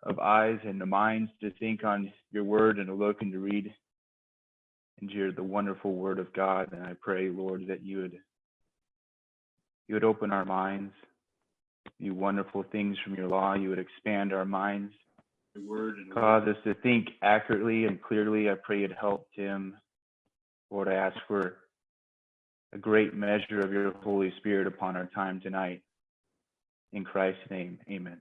of eyes and the minds to think on your word and to look and to read into the wonderful word of God. And I pray, Lord, that you would open our minds, you wonderful things from your law. You would expand our minds, your word, and cause us to think accurately and clearly. I pray you'd help Tim. Lord, I ask for a great measure of your Holy Spirit upon our time tonight. In Christ's name, amen.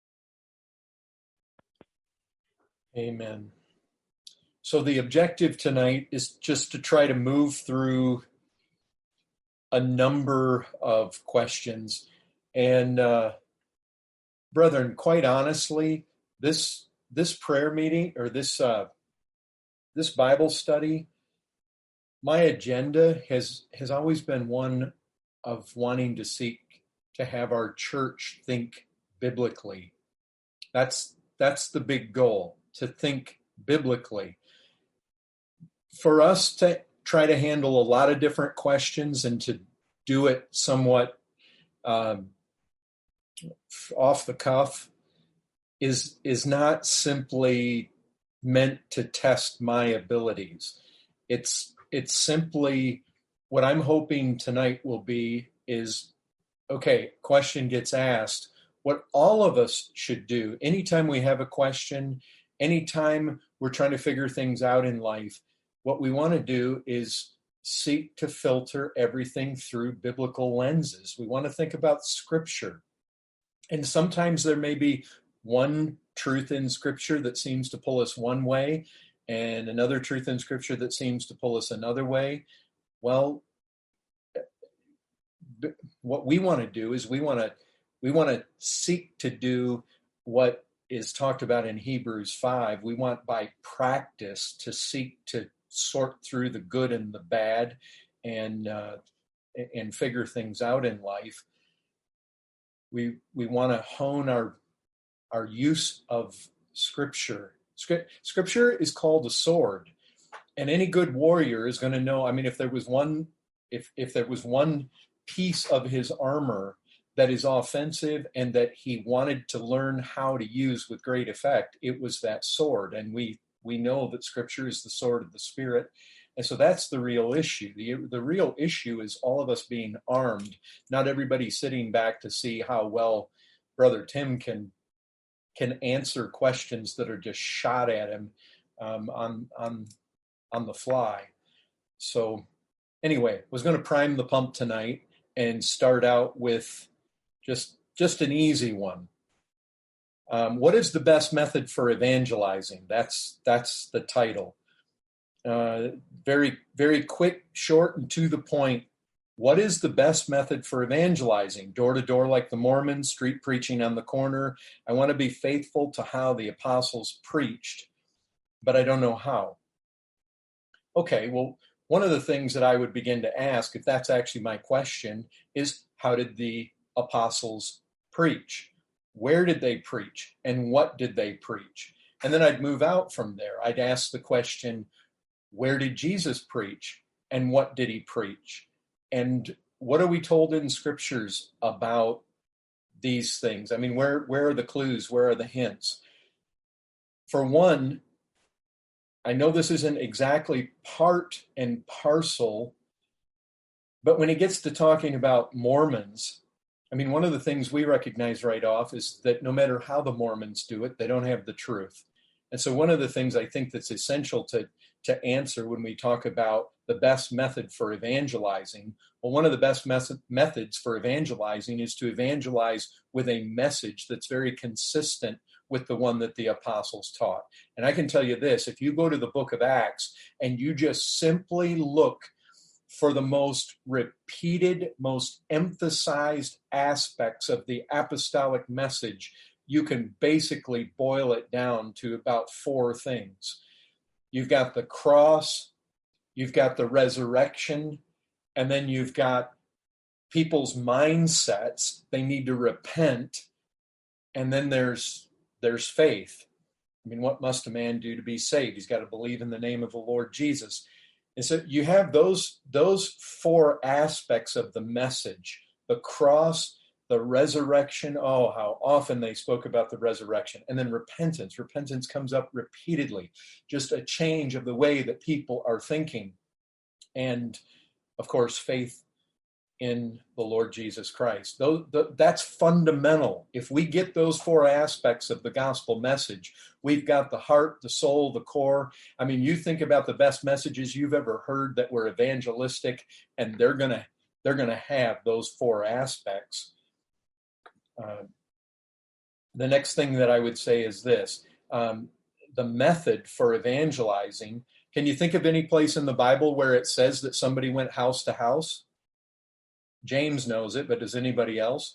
Amen. So the objective tonight is just to try to move through a number of questions. And brethren, quite honestly, this prayer meeting or this Bible study, my agenda has always been one of wanting to seek to have our church think biblically. That's the big goal, to think biblically. For us to try to handle a lot of different questions and to do it somewhat off the cuff is not simply meant to test my abilities. It's simply what I'm hoping tonight will be is, okay, question gets asked. What all of us should do anytime we have a question, anytime we're trying to figure things out in life, what we want to do is seek to filter everything through biblical lenses. We want to think about Scripture. And sometimes there may be one truth in Scripture that seems to pull us one way and another truth in Scripture that seems to pull us another way. Well, what we want to do is we want to seek to do what is talked about in Hebrews 5. We want by practice to seek to sort through the good and the bad and figure things out in life. We want to hone our use of Scripture. Scripture is called a sword, and any good warrior is going to know. I mean, if there was one piece of his armor that is offensive and that he wanted to learn how to use with great effect, it was that sword. And we know that Scripture is the sword of the Spirit. And so that's the real issue. The real issue is all of us being armed, not everybody sitting back to see how well Brother Tim can answer questions that are just shot at him on the fly. So anyway, was going to prime the pump tonight and start out with just an easy one. What is the best method for evangelizing? That's the title. Very, very quick, short, and to the point. What is the best method for evangelizing? Door to door like the Mormons, street preaching on the corner. I want to be faithful to how the apostles preached, but I don't know how. Okay, well, one of the things that I would begin to ask, if that's actually my question, is how did the apostles preach? Where did they preach? And what did they preach? And then I'd move out from there. I'd ask the question, where did Jesus preach? And what did he preach? And what are we told in Scriptures about these things? I mean, where are the clues? Where are the hints? For one, I know this isn't exactly part and parcel, but when it gets to talking about Mormons, I mean, one of the things we recognize right off is that no matter how the Mormons do it, they don't have the truth. And so one of the things I think that's essential to answer when we talk about the best method for evangelizing, well, one of the best methods for evangelizing is to evangelize with a message that's very consistent with the one that the apostles taught. And I can tell you this, if you go to the book of Acts and you just simply look for the most repeated, most emphasized aspects of the apostolic message, you can basically boil it down to about four things. You've got the cross, you've got the resurrection, and then you've got people's mindsets. They need to repent. And then there's faith. I mean, what must a man do to be saved? He's got to believe in the name of the Lord Jesus. And so you have those four aspects of the message: the cross, the resurrection. Oh, how often they spoke about the resurrection. And then repentance. Repentance comes up repeatedly, just a change of the way that people are thinking. And of course, faith in the Lord Jesus Christ. That's fundamental. If we get those four aspects of the gospel message, we've got the heart, the soul, the core. I mean, you think about the best messages you've ever heard that were evangelistic, and they're gonna have those four aspects. The next thing that I would say is this: the method for evangelizing. Can you think of any place in the Bible where it says that somebody went house to house? James knows it, but does anybody else?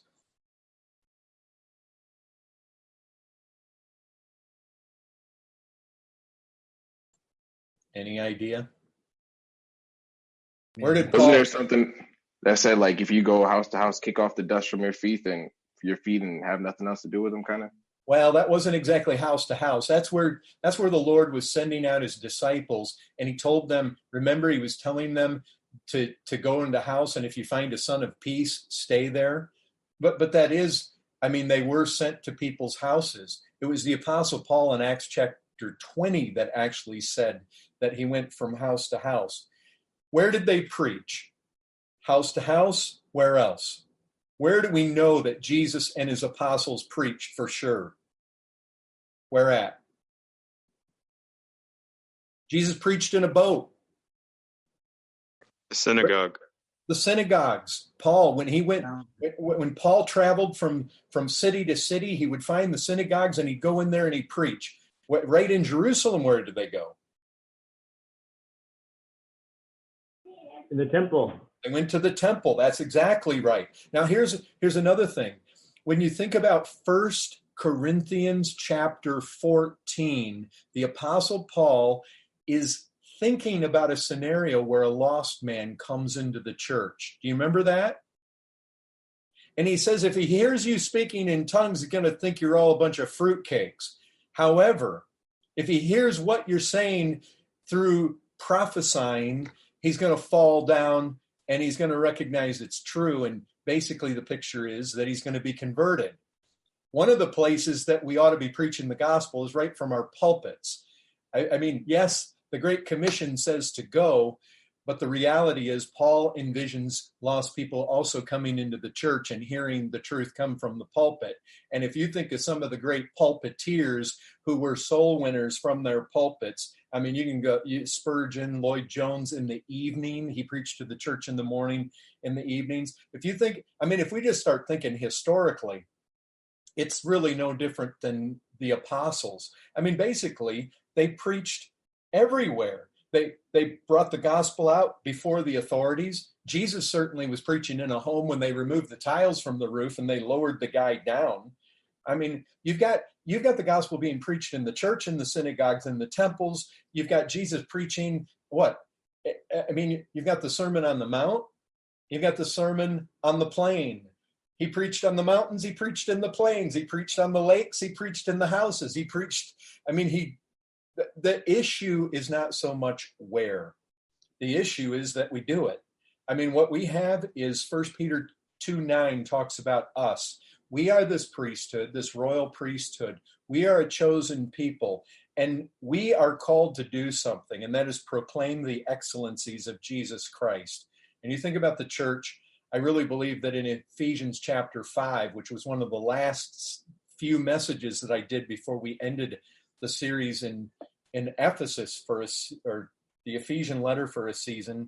Any idea? Where did Paul? Wasn't there something that said, like, if you go house to house, kick off the dust from your feet and have nothing else to do with them, kind of? Well, that wasn't exactly house to house. That's where the Lord was sending out his disciples, and he told them, remember, he was telling them to go into house, and if you find a son of peace, stay there. But that is, I mean, they were sent to people's houses. It was the Apostle Paul in Acts chapter 20 that actually said that he went from house to house. Where did they preach? House to house? Where else? Where do we know that Jesus and his apostles preached for sure? Where at? Jesus preached in a boat. The synagogue. The synagogues. Paul, when Paul traveled from city to city, he would find the synagogues and he'd go in there and he'd preach. Right in Jerusalem, where did they go? In the temple. They went to the temple. That's exactly right. Now, here's another thing. When you think about 1 Corinthians chapter 14, the Apostle Paul is thinking about a scenario where a lost man comes into the church. Do you remember that? And he says, if he hears you speaking in tongues, he's going to think you're all a bunch of fruitcakes. However, if he hears what you're saying through prophesying, he's going to fall down and he's going to recognize it's true. And basically the picture is that he's going to be converted. One of the places that we ought to be preaching the gospel is right from our pulpits. I mean, yes, the Great Commission says to go, but the reality is Paul envisions lost people also coming into the church and hearing the truth come from the pulpit. And if you think of some of the great pulpiteers who were soul winners from their pulpits, I mean, you can go Spurgeon, Lloyd Jones in the evening. He preached to the church in the morning, in the evenings. If we just start thinking historically, it's really no different than the apostles. I mean, basically, they preached everywhere. They brought the gospel out before the authorities. Jesus certainly was preaching in a home when they removed the tiles from the roof and they lowered the guy down. I mean, you've got the gospel being preached in the church, in the synagogues, in the temples. You've got Jesus preaching what? I mean, you've got the Sermon on the Mount. You've got the Sermon on the Plain. He preached on the mountains. He preached in the plains. He preached on the lakes. He preached in the houses. He preached. I mean, the issue is not so much where. The issue is that we do it. I mean, what we have is 1 Peter 2:9 talks about us. We are this priesthood, this royal priesthood. We are a chosen people, and we are called to do something, and that is proclaim the excellencies of Jesus Christ. And you think about the church, I really believe that in Ephesians chapter 5, which was one of the last few messages that I did before we ended the series in Ephesus or the Ephesian letter for a season,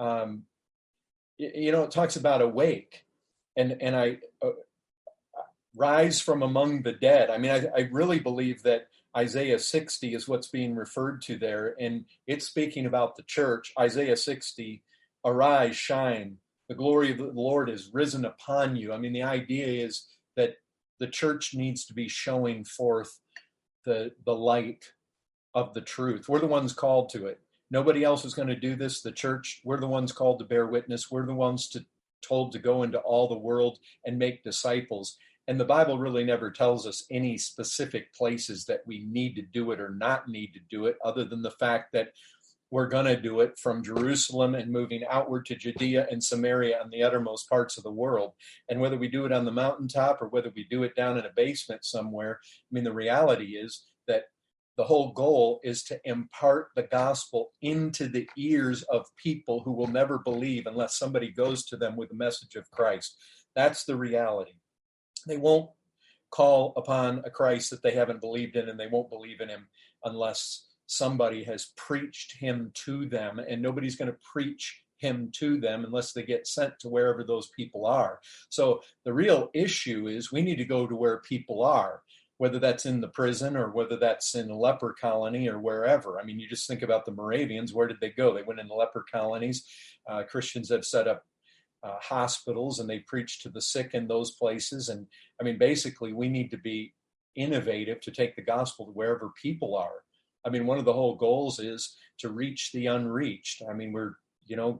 it talks about awake and I rise from among the dead. I mean, I really believe that Isaiah 60 is what's being referred to there, and it's speaking about the church. Isaiah 60, arise, shine. The glory of the Lord is risen upon you. I mean, the idea is that the church needs to be showing forth the light of the truth. We're the ones called to it. Nobody else is going to do this. The church, we're the ones called to bear witness. We're the ones told to go into all the world and make disciples. And the Bible really never tells us any specific places that we need to do it or not need to do it, other than the fact that we're going to do it from Jerusalem and moving outward to Judea and Samaria and the uttermost parts of the world. And whether we do it on the mountaintop or whether we do it down in a basement somewhere, I mean, the reality is that the whole goal is to impart the gospel into the ears of people who will never believe unless somebody goes to them with the message of Christ. That's the reality. They won't call upon a Christ that they haven't believed in, and they won't believe in him unless somebody has preached him to them, and nobody's going to preach him to them unless they get sent to wherever those people are. So the real issue is we need to go to where people are, whether that's in the prison or whether that's in a leper colony or wherever. I mean, you just think about the Moravians. Where did they go? They went into leper colonies. Christians have set up hospitals, and they preach to the sick in those places. And I mean, basically, we need to be innovative to take the gospel to wherever people are. I mean, one of the whole goals is to reach the unreached. I mean, we want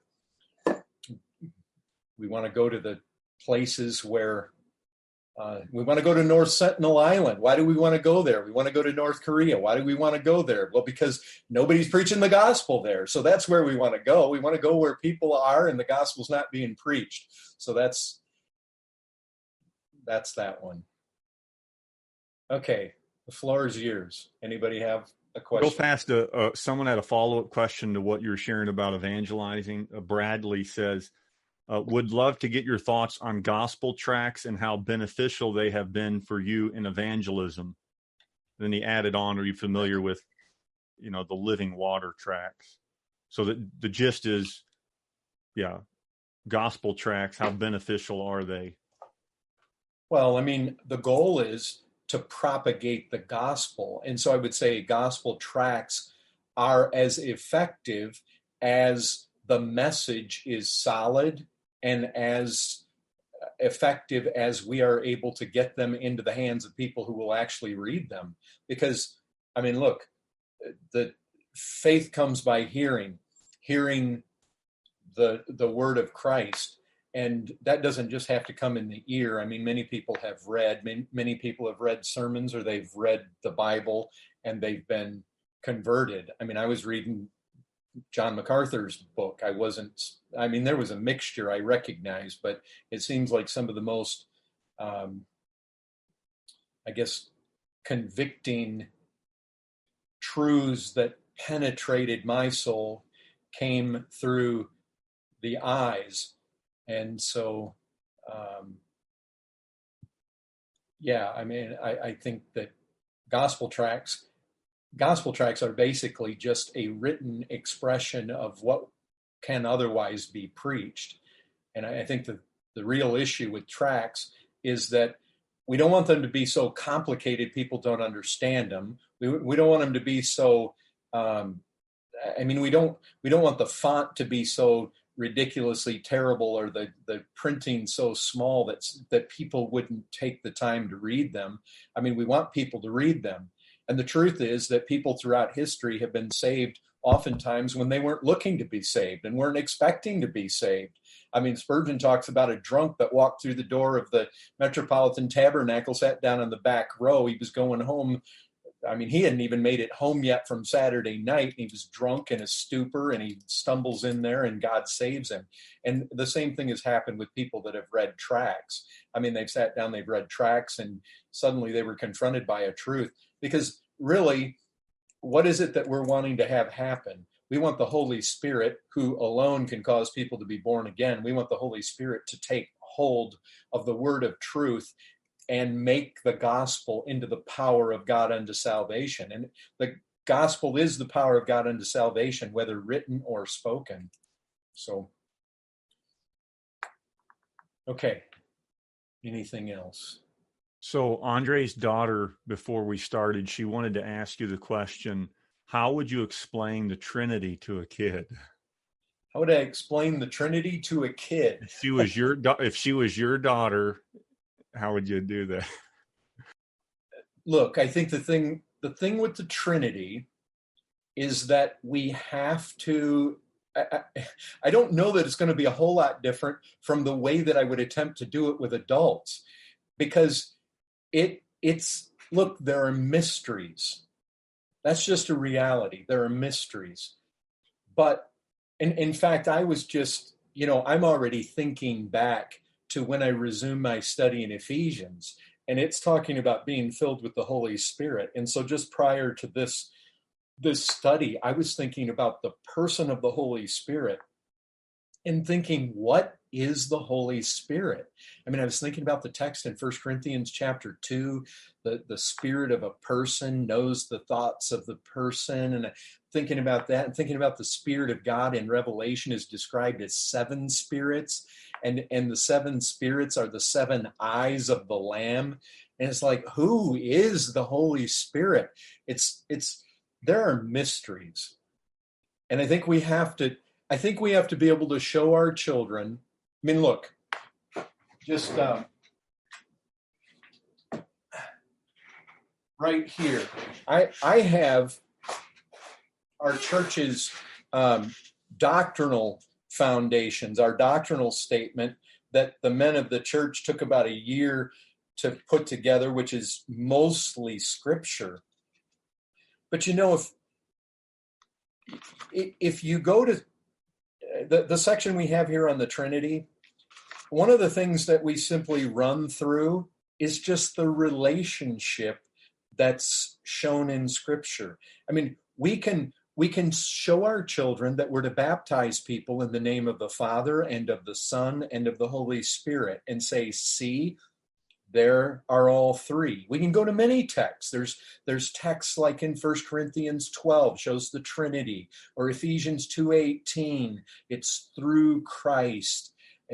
to go to the places where we want to go to North Sentinel Island. Why do we want to go there? We want to go to North Korea. Why do we want to go there? Well, because nobody's preaching the gospel there. So that's where we want to go. We want to go where people are and the gospel's not being preached. So that's that one. Okay, the floor is yours. Anybody have a question? Real fast, someone had a follow-up question to what you're sharing about evangelizing. Bradley says, would love to get your thoughts on gospel tracts and how beneficial they have been for you in evangelism. Then he added on, are you familiar with, the living water tracts? So the gist is, gospel tracts, how beneficial are they? Well, I mean, the goal is to propagate the gospel. And so I would say gospel tracts are as effective as the message is solid and as effective as we are able to get them into the hands of people who will actually read them. Because, I mean, look, the faith comes by hearing the word of Christ. And that doesn't just have to come in the ear. I mean, many people have read sermons, or they've read the Bible and they've been converted. I mean, I was reading John MacArthur's book. There was a mixture I recognized, but it seems like some of the most, convicting truths that penetrated my soul came through the eyes. And so, I think that gospel tracts are basically just a written expression of what can otherwise be preached. And I think that the real issue with tracts is that we don't want them to be so complicated people don't understand them. We don't want them to be so, we don't want the font to be so ridiculously terrible, or the printing so small that people wouldn't take the time to read them. I mean, we want people to read them. And the truth is that people throughout history have been saved oftentimes when they weren't looking to be saved and weren't expecting to be saved. I mean, Spurgeon talks about a drunk that walked through the door of the Metropolitan Tabernacle, sat down in the back row. He was going home. I mean, he hadn't even made it home yet from Saturday night. He was drunk in a stupor, and he stumbles in there, and God saves him. And the same thing has happened with people that have read tracts. I mean, they've sat down, they've read tracts, and suddenly they were confronted by a truth. Because really, what is it that we're wanting to have happen? We want the Holy Spirit, who alone can cause people to be born again. We want the Holy Spirit to take hold of the word of truth and make the gospel into the power of God unto salvation. And the gospel is the power of God unto salvation, whether written or spoken. So, okay. Anything else? So Andre's daughter, before we started, she wanted to ask you the question, how would you explain the Trinity to a kid? How would I explain the Trinity to a kid? If she was your daughter, how would you do that? Look, I think the thing with the Trinity is that we have to, I don't know that it's going to be a whole lot different from the way that I would attempt to do it with adults, because look, there are mysteries. That's just a reality. There are mysteries. But in fact, I was just, I'm already thinking back to when I resumed my study in Ephesians, and it's talking about being filled with the Holy Spirit. And so just prior to this study, I was thinking about the person of the Holy Spirit and thinking, what is the Holy Spirit? I mean, I was thinking about the text in 1 Corinthians chapter 2, the spirit of a person knows the thoughts of the person. And thinking about that and thinking about the Spirit of God in Revelation is described as 7 spirits. And the 7 spirits are the 7 eyes of the Lamb. And it's like, who is the Holy Spirit? There are mysteries. And I think we have to be able to show our children. I mean, look, just right here, I have our church's doctrinal foundations, our doctrinal statement that the men of the church took about a year to put together, which is mostly scripture. But if you go to the section we have here on the Trinity, one of the things that we simply run through is just the relationship that's shown in Scripture. I mean, we can show our children that we're to baptize people in the name of the Father and of the Son and of the Holy Spirit and say, see, there are all 3. We can go to many texts. There's texts like in 1 Corinthians 12 shows the Trinity, or Ephesians 2:18, it's through Christ.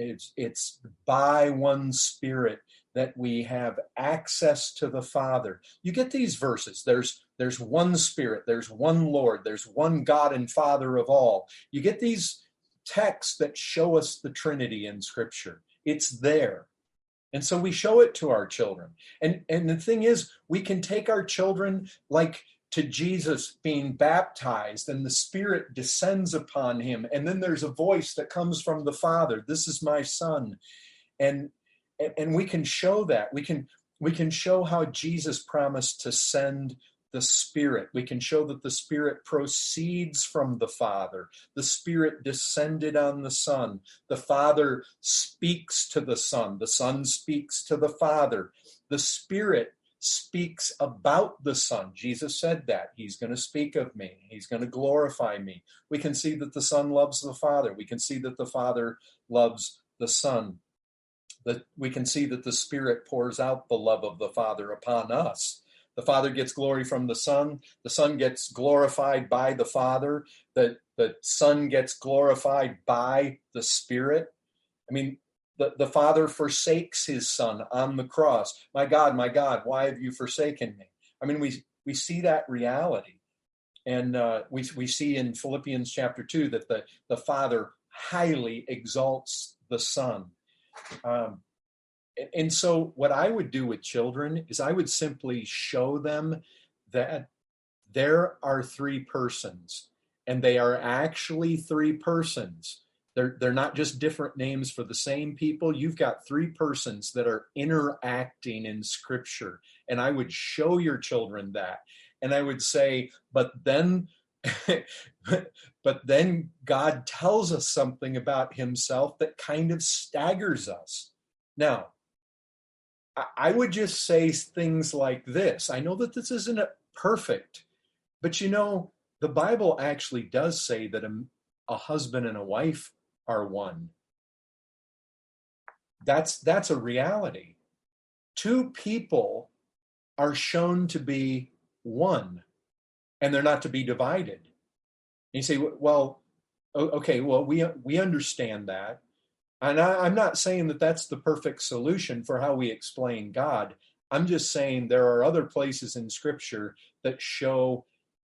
It's by one Spirit that we have access to the Father. You get these verses. There's one Spirit, there's one Lord, there's one God and Father of all. You get these texts that show us the Trinity in Scripture. It's there. And so we show it to our children. And the thing is, we can take our children like to Jesus being baptized, and the Spirit descends upon him. And then there's a voice that comes from the Father. This is my Son. And we can show that. We can show how Jesus promised to send the Spirit. We can show that the Spirit proceeds from the Father. The Spirit descended on the Son. The Father speaks to the Son. The Son speaks to the Father. The Spirit speaks about the Son. Jesus said that. He's going to speak of me. He's going to glorify me. We can see that the Son loves the Father. We can see that the Father loves the Son. That we can see that the Spirit pours out the love of the Father upon us. The Father gets glory from the Son gets glorified by the Father, the Son gets glorified by the Spirit. I mean, the Father forsakes his Son on the cross. My God, why have you forsaken me? I mean, we see that reality. And we see in Philippians chapter 2 that the Father highly exalts the Son. And so what I would do with children is I would simply show them that there are 3 persons, and they are actually 3 persons. They're not just different names for the same people. You've got 3 persons that are interacting in Scripture. And I would show your children that. And I would say, but then God tells us something about himself that kind of staggers us. Now, I would just say things like this. I know that this isn't perfect, but the Bible actually does say that a husband and a wife are one. That's a reality. 2 people are shown to be one, and they're not to be divided. And you say, well, okay, well, we understand that. And I'm not saying that that's the perfect solution for how we explain God. I'm just saying there are other places in Scripture that show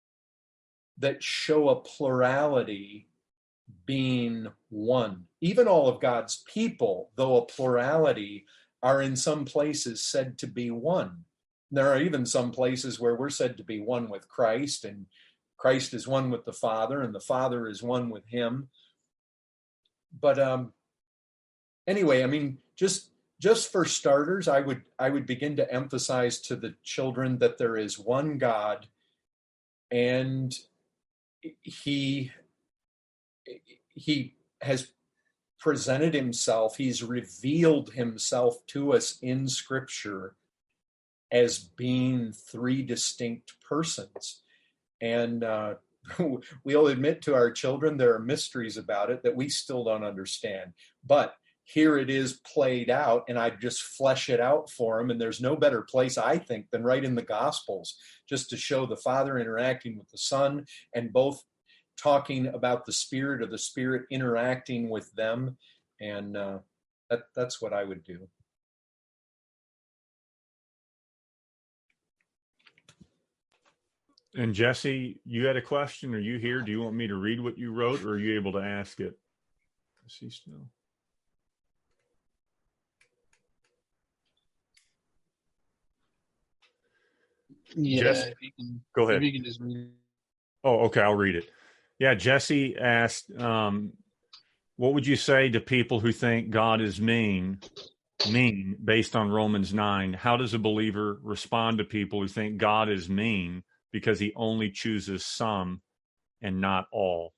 a plurality being one. Even all of God's people, though a plurality, are in some places said to be one. There are even some places where we're said to be one with Christ, and Christ is one with the Father, and the Father is one with him. But anyway, I mean, just for starters, I would begin to emphasize to the children that there is one God, and he he has presented himself, he's revealed himself to us in Scripture as being three distinct persons. And we'll admit to our children there are mysteries about it that we still don't understand. But here it is played out, and I just flesh it out for them. And there's no better place, I think, than right in the Gospels, just to show the Father interacting with the Son, and both talking about the Spirit, or the Spirit interacting with them. And that's what I would do. And Jesse, you had a question? Are you here? Do you want me to read what you wrote, or are you able to ask it? Is he still? Yeah, Jesse, if you can, go ahead. if you can just read it. Oh, okay, I'll read it. Yeah, Jesse asked, what would you say to people who think God is mean based on Romans 9? How does a believer respond to people who think God is mean because he only chooses some and not all?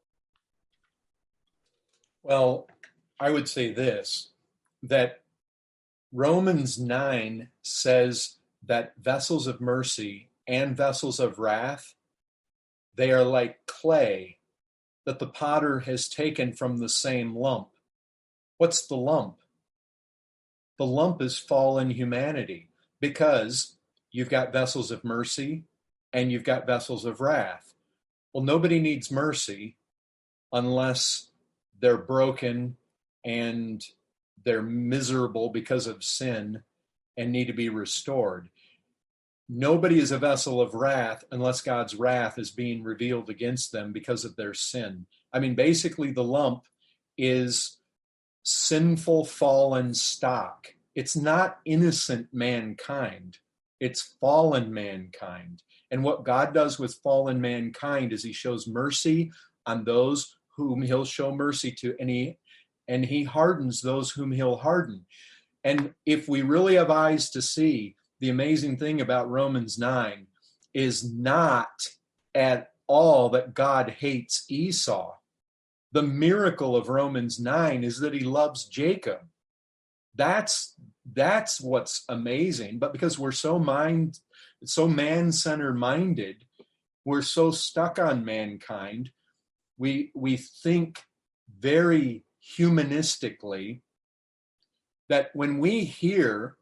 Well, I would say this, that Romans 9 says that vessels of mercy and vessels of wrath, they are like clay that the potter has taken from the same lump. What's the lump? The lump is fallen humanity, because you've got vessels of mercy and you've got vessels of wrath. Well, nobody needs mercy unless they're broken and they're miserable because of sin and need to be restored. Nobody is a vessel of wrath unless God's wrath is being revealed against them because of their sin. I mean, basically, the lump is sinful, fallen stock. It's not innocent mankind. It's fallen mankind. And what God does with fallen mankind is he shows mercy on those whom he'll show mercy to, and he hardens those whom he'll harden. And if we really have eyes to see, the amazing thing about Romans 9 is not at all that God hates Esau. The miracle of Romans 9 is that he loves Jacob. That's what's amazing. But because we're so man-centered minded, we're so stuck on mankind, we think very humanistically, that when we hear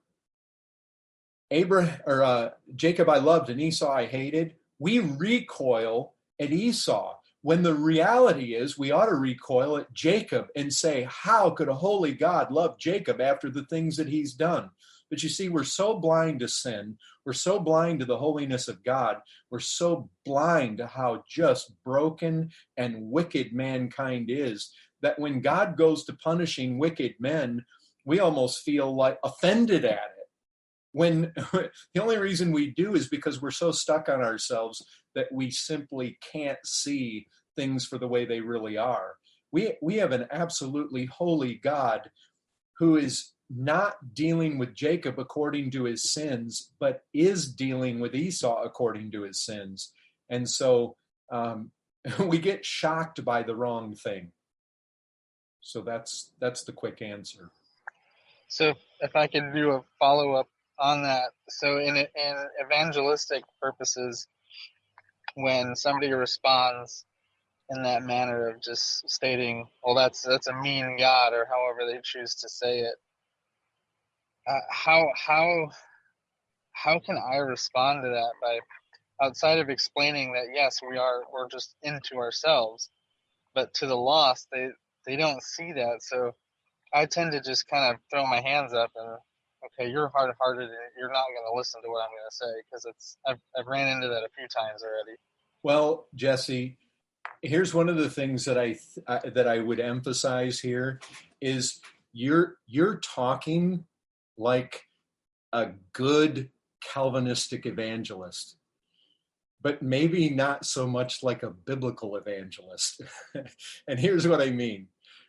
Jacob I loved and Esau I hated, we recoil at Esau, when the reality is we ought to recoil at Jacob and say, how could a holy God love Jacob after the things that he's done? But you see, we're so blind to sin. We're so blind to the holiness of God. We're so blind to how just broken and wicked mankind is, that when God goes to punishing wicked men, we almost feel like offended at it. When the only reason we do is because we're so stuck on ourselves that we simply can't see things for the way they really are. We have an absolutely holy God who is not dealing with Jacob according to his sins, but is dealing with Esau according to his sins. And so we get shocked by the wrong thing. So that's the quick answer. So if I could do a follow-up on that. So in evangelistic purposes, when somebody responds in that manner of just stating, well, that's a mean God, or however they choose to say it, how can I respond to that by, outside of explaining that yes, we're just into ourselves, but to the lost, they don't see that. So I tend to just kind of throw my hands up and, okay, you're hard-hearted and you're not going to listen to what I'm going to say, because I've ran into that a few times already. Well, Jesse, here's one of the things that I would emphasize here is you're talking like a good Calvinistic evangelist, but maybe not so much like a biblical evangelist. And here's what I mean.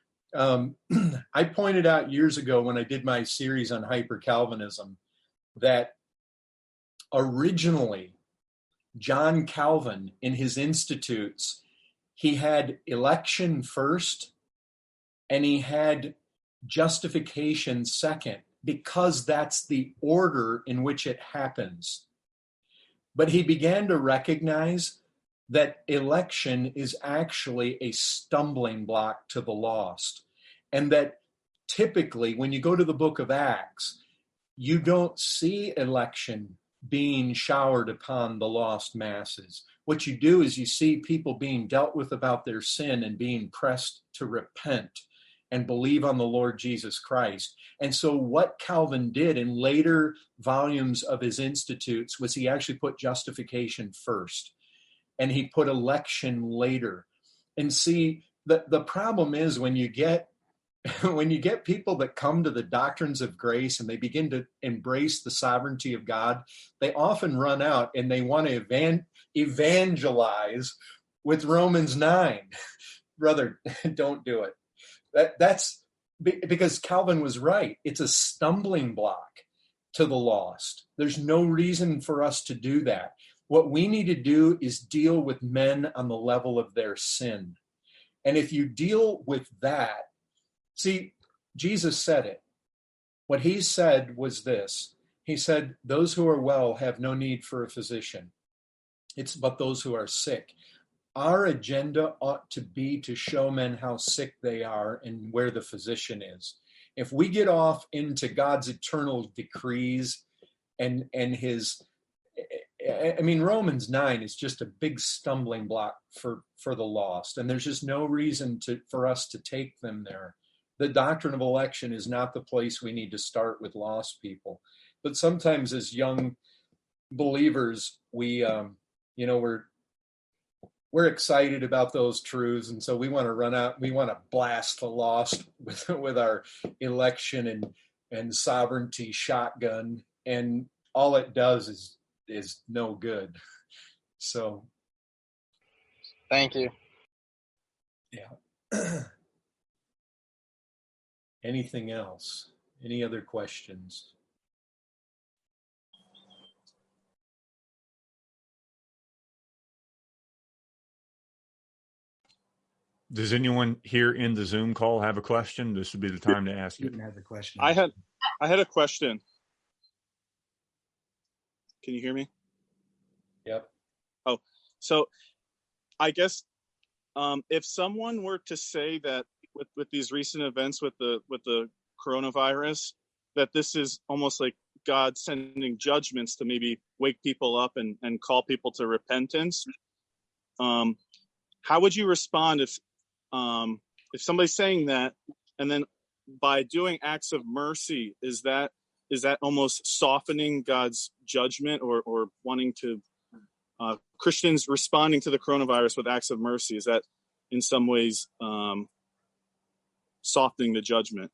I pointed out years ago when I did my series on hyper-Calvinism that originally John Calvin, in his Institutes, He had election first, and he had justification second, because that's the order in which it happens. But he began to recognize that election is actually a stumbling block to the lost. And that typically, when you go to the book of Acts, you don't see election being showered upon the lost masses. What you do is you see people being dealt with about their sin and being pressed to repent and believe on the Lord Jesus Christ. And so what Calvin did in later volumes of his Institutes was he actually put justification first, and he put election later. And see, the problem is when you get people that come to the doctrines of grace and they begin to embrace the sovereignty of God, they often run out and they want to evangelize with Romans 9. Brother, don't do it. That's because Calvin was right. It's a stumbling block to the lost. There's no reason for us to do that. What we need to do is deal with men on the level of their sin. And if you deal with that, see, Jesus said it. What he said was this. He said, those who are well have no need for a physician. It's but those who are sick. Our agenda ought to be to show men how sick they are and where the physician is. If we get off into God's eternal decrees and his, I mean, Romans 9 is just a big stumbling block for the lost. And there's just no reason for us to take them there. The doctrine of election is not the place we need to start with lost people. But sometimes as young believers, we're excited about those truths, and so we want to run out. We want to blast the lost with our election and sovereignty shotgun, and all it does is no good. So, thank you. Yeah. Anything else? Any other questions? Does anyone here in the Zoom call have a question? This would be the time to ask it. Has a question. I had a question. Can you hear me? Yep. Oh, so I guess if someone were to say that with these recent events with the coronavirus, that this is almost like God sending judgments to maybe wake people up and call people to repentance, how would you respond if somebody's saying that, and then by doing acts of mercy, is that almost softening God's judgment, or wanting to Christians responding to the coronavirus with acts of mercy? Is that in some ways softening the judgment?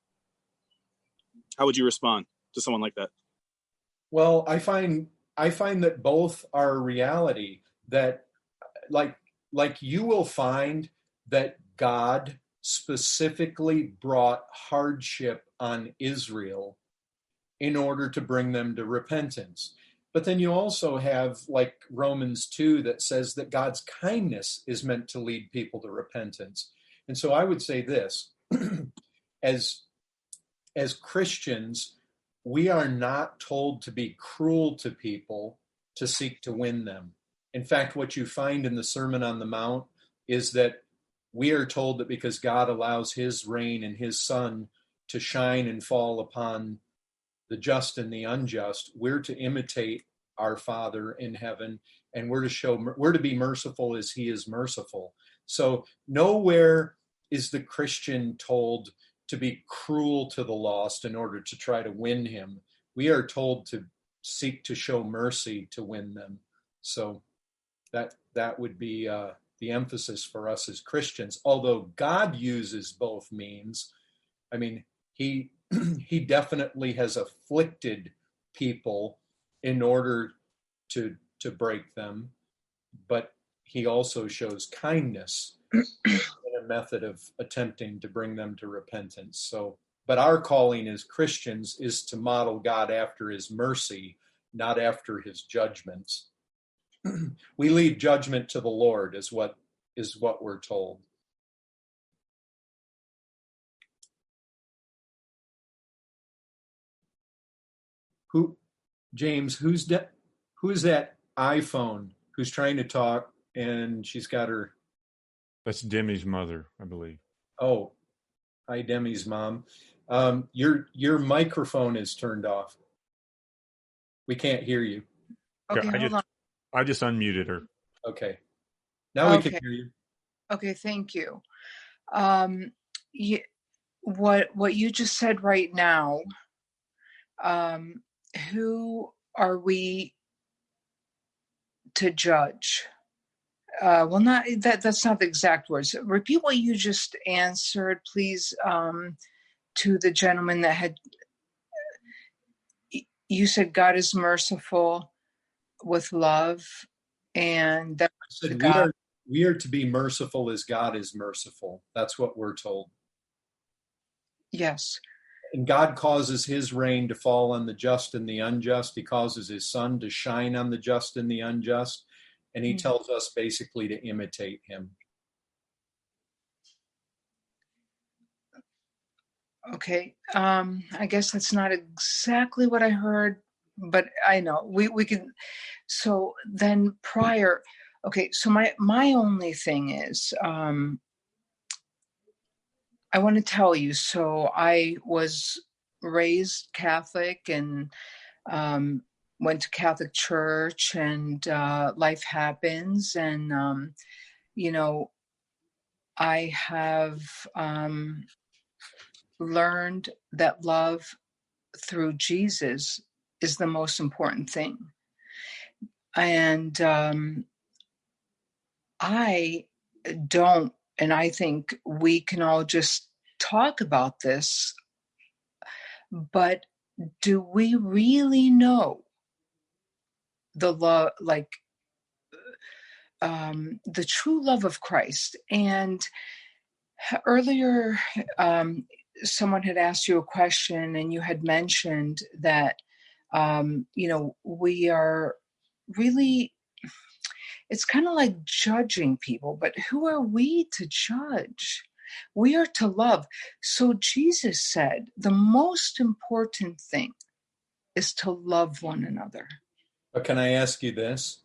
How would you respond to someone like that? Well, I find that both are a reality. That like you will find that God specifically brought hardship on Israel in order to bring them to repentance. But then you also have like Romans 2 that says that God's kindness is meant to lead people to repentance. And so I would say this, as Christians, we are not told to be cruel to people to seek to win them. In fact, what you find in the Sermon on the Mount is that we are told that because God allows his rain and his sun to shine and fall upon the just and the unjust, we're to imitate our Father in heaven, and we're to be merciful as he is merciful. So nowhere is the Christian told to be cruel to the lost in order to try to win him. We are told to seek to show mercy to win them. So that would be the emphasis for us as Christians, although God uses both means. I mean, he definitely has afflicted people in order to break them, but he also shows kindness in a method of attempting to bring them to repentance. So, but our calling as Christians is to model God after his mercy, not after his judgments. We leave judgment to the Lord is what is what we're told. James, who is that iPhone who's trying to talk and she's got her... That's Demi's mother, I believe. Oh, hi, Demi's mom. Your microphone is turned off. We can't hear you. Okay, hold on. I just unmuted her. Okay. Now we can hear you. Okay, thank you. What you just said right now, who are we to judge? Well, not that's not the exact words. Repeat what you just answered, please, to the gentleman that had. You said God is merciful with love, and that we are to be merciful as God is merciful. That's what we're told. Yes. And God causes his rain to fall on the just and the unjust. He causes his sun to shine on the just and the unjust. And he tells us basically to imitate him. Okay. I guess that's not exactly what I heard, but I know we can. So then prior, okay. So my only thing is, I want to tell you, so I was raised Catholic and went to Catholic church, and life happens. And, I have learned that love through Jesus is the most important thing. And I don't, and I think we can all just talk about this, but do we really know the love, like the true love of Christ? And earlier, someone had asked you a question, and you had mentioned that, we are really, it's kind of like judging people, but who are we to judge? We are to love. So Jesus said the most important thing is to love one another. But can I ask you this?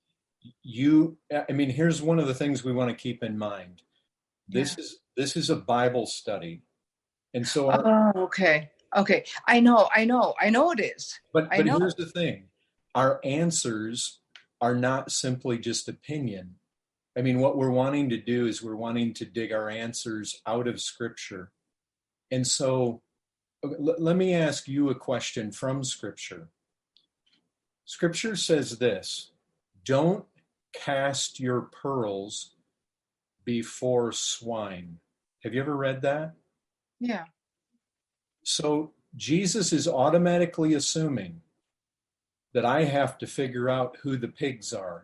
Here's one of the things we want to keep in mind. This is a Bible study. And so okay. I know it is. But here's the thing. Our answers are not simply just opinion. I mean, what we're wanting to do is we're wanting to dig our answers out of Scripture. And so let me ask you a question from Scripture. Scripture says this: don't cast your pearls before swine. Have you ever read that? Yeah. So Jesus is automatically assuming that I have to figure out who the pigs are.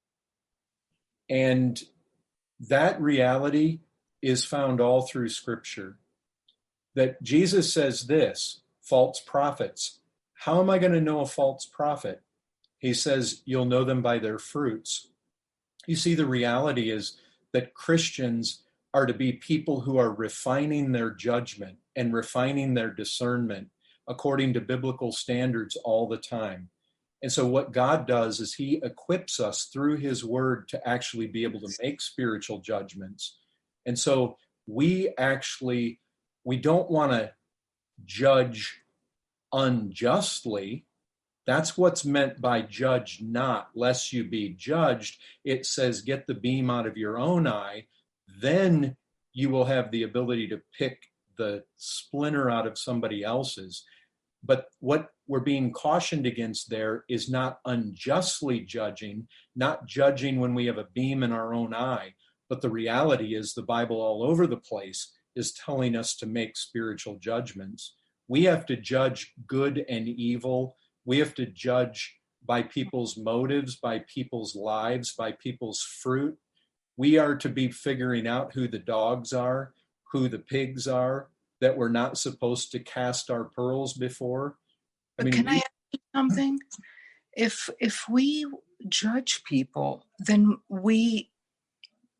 And that reality is found all through Scripture. That Jesus says this: false prophets. How am I going to know a false prophet? He says, you'll know them by their fruits. You see, the reality is that Christians are to be people who are refining their judgment and refining their discernment according to biblical standards all the time. And so what God does is he equips us through his word to actually be able to make spiritual judgments. And so we don't want to judge unjustly. That's what's meant by judge not, lest you be judged. It says, get the beam out of your own eye. Then you will have the ability to pick the splinter out of somebody else's. But what we're being cautioned against there is not unjustly judging, not judging when we have a beam in our own eye. But the reality is the Bible all over the place is telling us to make spiritual judgments. We have to judge good and evil. We have to judge by people's motives, by people's lives, by people's fruit. We are to be figuring out who the dogs are, who the pigs are, that we're not supposed to cast our pearls before. Can I ask you something? If we judge people, then we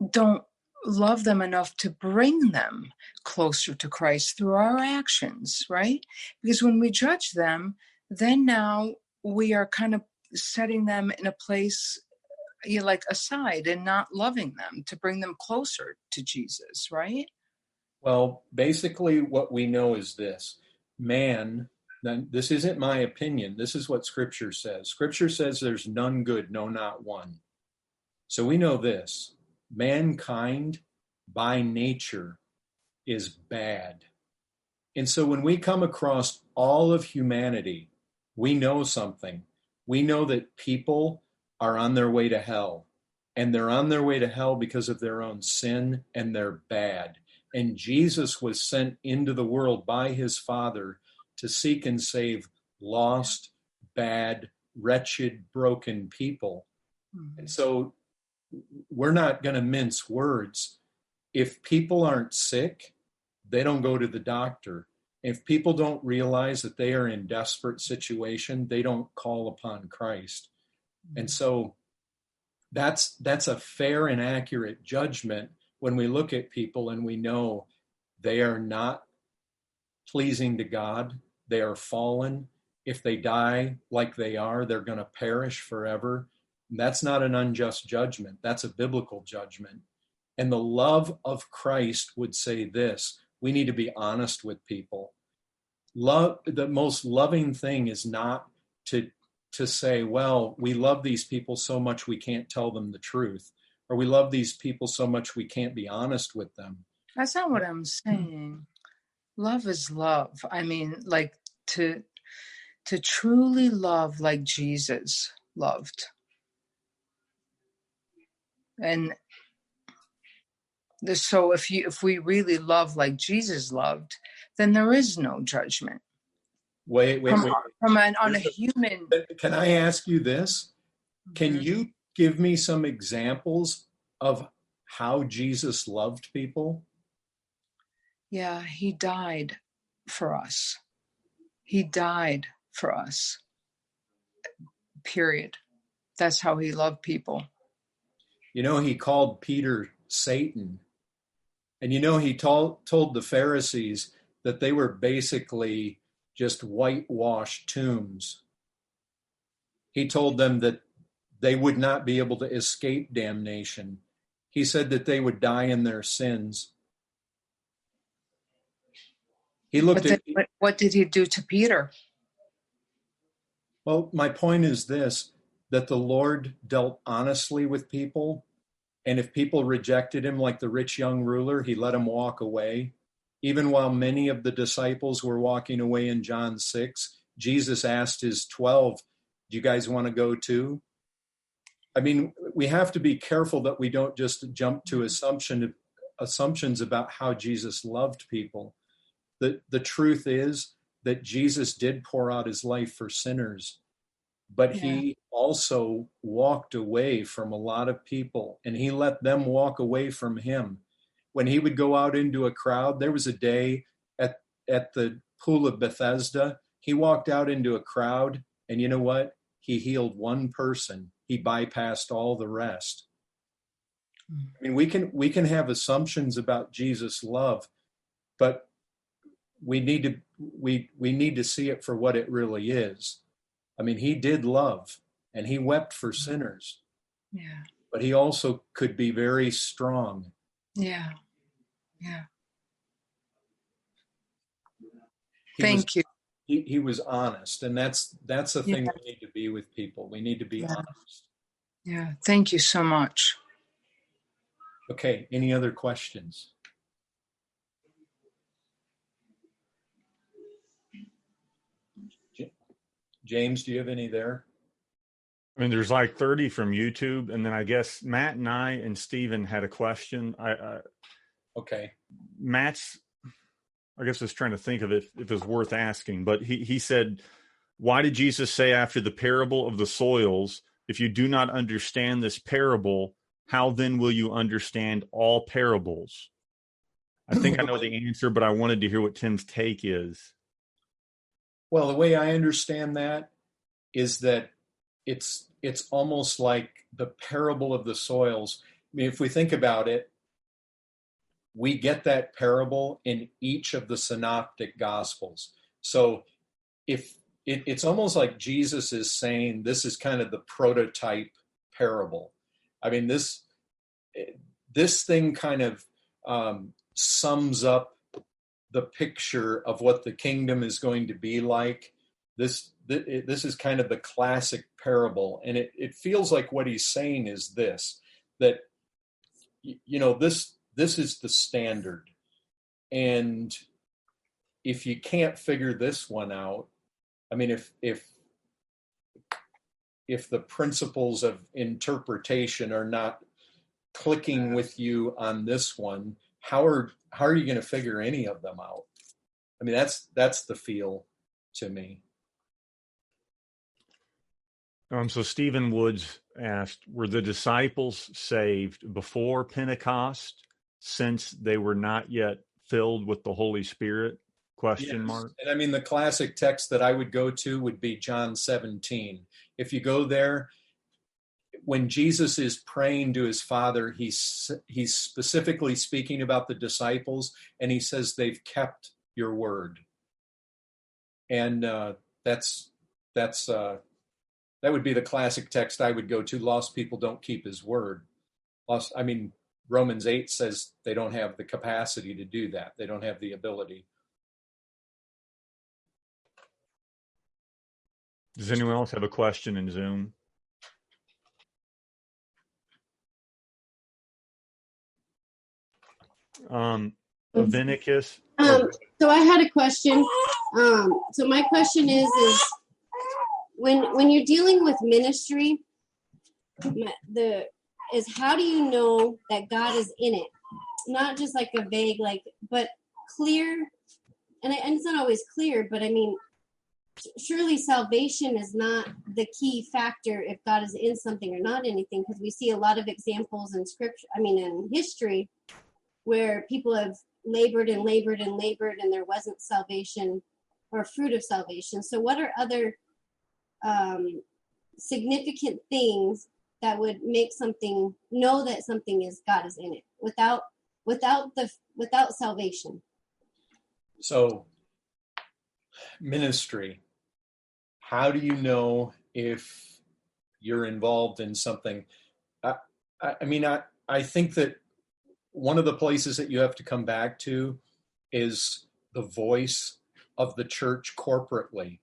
don't love them enough to bring them closer to Christ through our actions, right? Because when we judge them, then now we are kind of setting them in a place, like aside, and not loving them to bring them closer to Jesus, right? Well, basically what we know is this. Man, then this isn't my opinion. This is what Scripture says. Scripture says there's none good, no, not one. So we know this. Mankind by nature is bad. And so when we come across all of humanity, we know something. We know that people are on their way to hell. And they're on their way to hell because of their own sin, and they're bad. And Jesus was sent into the world by his Father to seek and save lost, bad, wretched, broken people. Mm-hmm. And so we're not going to mince words. If people aren't sick, they don't go to the doctor. If people don't realize that they are in desperate situation, they don't call upon Christ. Mm-hmm. And so that's a fair and accurate judgment when we look at people and we know they are not pleasing to God. They are fallen. If they die like they are, they're going to perish forever. That's not an unjust judgment. That's a biblical judgment. And the love of Christ would say this: we need to be honest with people. Love, the most loving thing is not to say, well, we love these people so much we can't tell them the truth, or we love these people so much we can't be honest with them. That's not what I'm saying. Love is love. I mean, like to truly love like Jesus loved. And so if we really love like Jesus loved, then there is no judgment. Wait. On a human. Can I ask you this? Can Mm-hmm. you give me some examples of how Jesus loved people? Yeah, he died for us. He died for us. Period. That's how he loved people. You know, he called Peter Satan. And you know, he told the Pharisees that they were basically just whitewashed tombs. He told them that they would not be able to escape damnation. He said that they would die in their sins. He looked at... What did he do to Peter? Well, my point is this, that the Lord dealt honestly with people. And if people rejected him, like the rich young ruler, he let him walk away. Even while many of the disciples were walking away in John 6, Jesus asked his 12, do you guys want to go too? I mean, we have to be careful that we don't just jump to assumptions about how Jesus loved people. The truth is that Jesus did pour out his life for sinners, but he also walked away from a lot of people, and he let them walk away from him. When he would go out into a crowd, there was a day at the pool of Bethesda, he walked out into a crowd, and you know what? He healed one person. He bypassed all the rest. I mean, we can have assumptions about Jesus' love, but we need to see it for what it really is. I mean, he did love, and he wept for sinners. Yeah. But he also could be very strong. Yeah. Thank you. He was honest, and that's the thing we need to be with people. We need to be honest. Yeah. Thank you so much. Okay. Any other questions? James, do you have any there? I mean, there's like 30 from YouTube, and then I guess Matt and I and Stephen had a question. Okay. Matt's, I guess I was trying to think of it if it was worth asking, but he said, why did Jesus say after the parable of the soils, if you do not understand this parable, how then will you understand all parables? I think I know the answer, but I wanted to hear what Tim's take is. Well, the way I understand that is that it's almost like the parable of the soils. if we think about it, we get that parable in each of the synoptic gospels. So if it's almost like Jesus is saying this is kind of the prototype parable. I mean, this thing kind of sums up the picture of what the kingdom is going to be like. This is kind of the classic parable, and it feels like what he's saying is this, that this is the standard, and if you can't figure this one out, I mean, if the principles of interpretation are not clicking with you on this one, how are you going to figure any of them out? I mean, that's the feel to me. So Stephen Woods asked, were the disciples saved before Pentecost, since they were not yet filled with the Holy Spirit? Question Yes. mark. And I mean, the classic text that I would go to would be John 17. If you go there, when Jesus is praying to his Father, he's specifically speaking about the disciples, and he says they've kept your word. And that would be the classic text I would go to. Lost people don't keep his word. Romans 8 says they don't have the capacity to do that. They don't have the ability. Does anyone else have a question in Zoom? Leviticus. So I had a question. So my question is when you're dealing with ministry, how do you know that God is in it? Not just like a vague, but clear. And it's not always clear, but I mean, surely salvation is not the key factor if God is in something or not anything, because we see a lot of examples in scripture, in history, where people have labored and labored and labored and there wasn't salvation or fruit of salvation. So what are other significant things that would make something know that something is God is in it without salvation? So ministry, how do you know if you're involved in something? I think that one of the places that you have to come back to is the voice of the church corporately.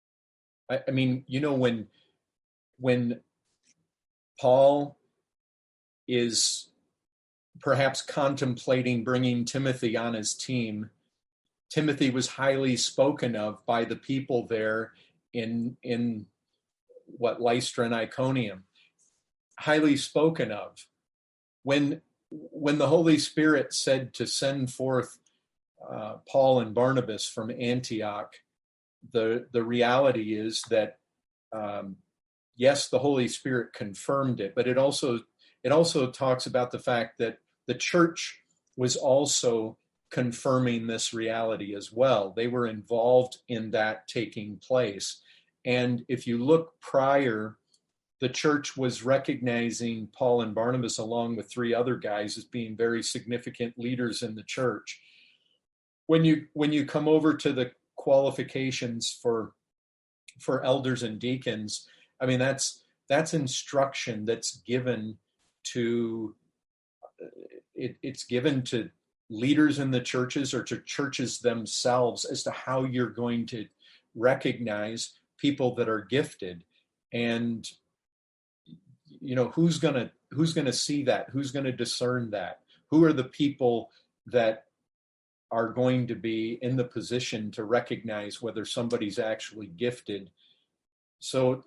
When Paul is perhaps contemplating bringing Timothy on his team, Timothy was highly spoken of by the people there in Lystra and Iconium. Highly spoken of. When the Holy Spirit said to send forth Paul and Barnabas from Antioch, the reality is that yes, the Holy Spirit confirmed it, but it also talks about the fact that the church was also confirming this reality as well. They were involved in that taking place. And if you look prior, the church was recognizing Paul and Barnabas along with three other guys as being very significant leaders in the church. When you come over to the qualifications for elders and deacons, that's instruction that's given to it's given to leaders in the churches or to churches themselves as to how you're going to recognize people that are gifted, and who's going to see that, who's going to discern that, who are the people that are going to be in the position to recognize whether somebody's actually gifted. So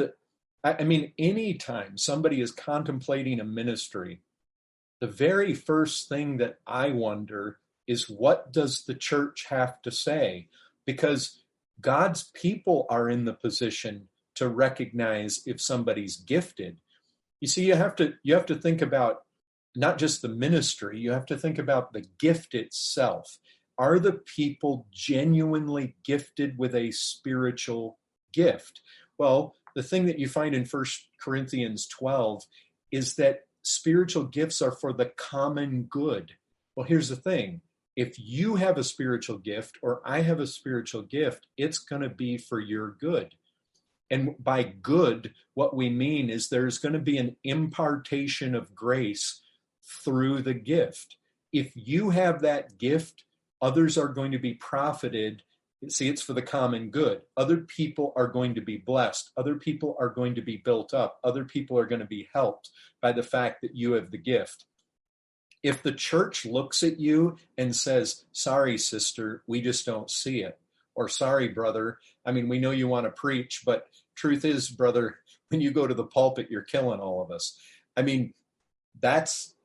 anytime somebody is contemplating a ministry, the very first thing that I wonder is, what does the church have to say? Because God's people are in the position to recognize if somebody's gifted. You see, you have to think about not just the ministry, you have to think about the gift itself. Are the people genuinely gifted with a spiritual gift? Well, the thing that you find in 1 Corinthians 12 is that spiritual gifts are for the common good. Well, here's the thing. If you have a spiritual gift or I have a spiritual gift, it's going to be for your good. And by good, what we mean is there's going to be an impartation of grace through the gift. If you have that gift, others are going to be profited. See, it's for the common good. Other people are going to be blessed. Other people are going to be built up. Other people are going to be helped by the fact that you have the gift. If the church looks at you and says, sorry, sister, we just don't see it. Or sorry, brother, I mean, we know you want to preach, but truth is, brother, when you go to the pulpit, you're killing all of us. I mean, that's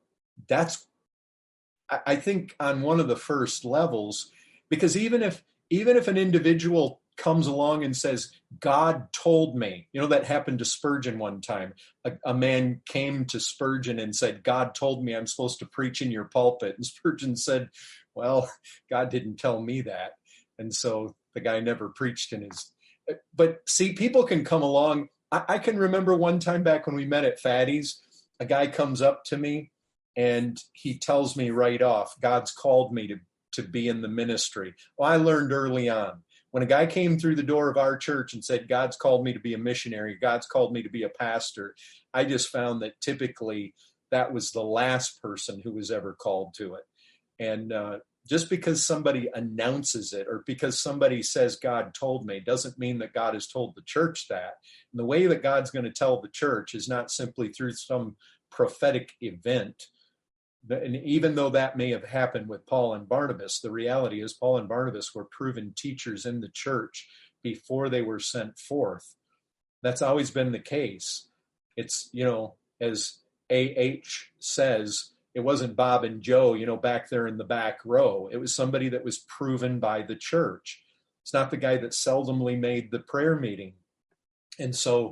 I think on one of the first levels, because even if an individual comes along and says, God told me, that happened to Spurgeon one time. A man came to Spurgeon and said, God told me I'm supposed to preach in your pulpit. And Spurgeon said, well, God didn't tell me that. And so the guy never preached in his, but see, people can come along. I can remember one time back when we met at Fatty's, a guy comes up to me and he tells me right off, God's called me to be in the ministry. Well, I learned early on, when a guy came through the door of our church and said, God's called me to be a missionary, God's called me to be a pastor, I just found that typically that was the last person who was ever called to it. And just because somebody announces it or because somebody says God told me doesn't mean that God has told the church that. And the way that God's going to tell the church is not simply through some prophetic event. And even though that may have happened with Paul and Barnabas, the reality is Paul and Barnabas were proven teachers in the church before they were sent forth. That's always been the case. It's, as A.H. says, it wasn't Bob and Joe, back there in the back row. It was somebody that was proven by the church. It's not the guy that seldomly made the prayer meeting. And so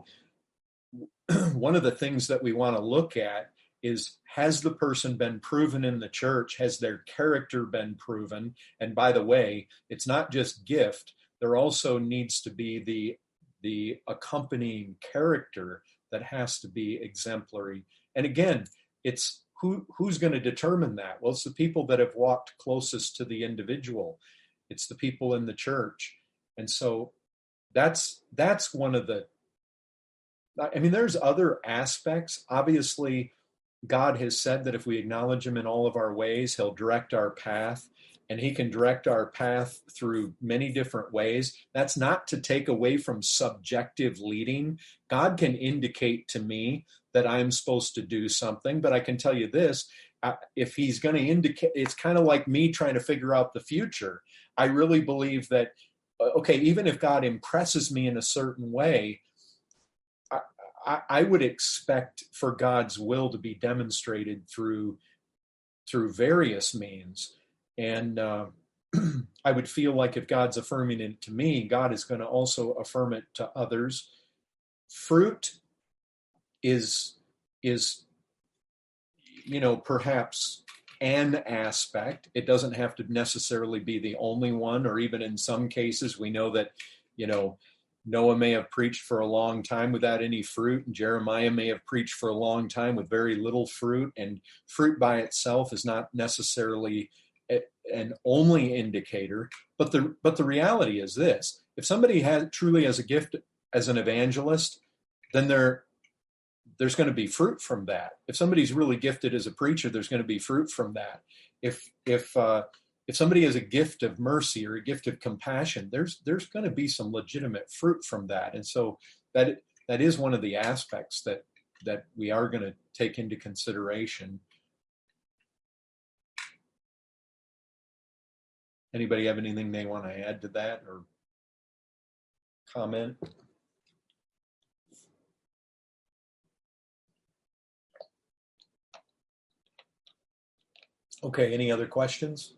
one of the things that we want to look at is, has the person been proven in the church? Has their character been proven? And by the way, it's not just gift. There also needs to be the accompanying character that has to be exemplary. And again, it's who's going to determine that? Well, it's the people that have walked closest to the individual. It's the people in the church. And so that's one of the, there's other aspects. Obviously, God has said that if we acknowledge him in all of our ways, he'll direct our path, and he can direct our path through many different ways. That's not to take away from subjective leading. God can indicate to me that I'm supposed to do something, but I can tell you this, if he's going to indicate, it's kind of like me trying to figure out the future. I really believe that, okay, even if God impresses me in a certain way, I would expect for God's will to be demonstrated through various means. And I would feel like if God's affirming it to me, God is going to also affirm it to others. Fruit is perhaps an aspect. It doesn't have to necessarily be the only one, or even in some cases, we know that, Noah may have preached for a long time without any fruit, and Jeremiah may have preached for a long time with very little fruit, and fruit by itself is not necessarily an only indicator. But the reality is this: if somebody truly has a gift as an evangelist, then there's going to be fruit from that. If somebody's really gifted as a preacher, there's going to be fruit from that. If somebody has a gift of mercy or a gift of compassion, there's going to be some legitimate fruit from that. And so that is one of the aspects that we are going to take into consideration. Anybody have anything they want to add to that or comment? Okay, any other questions?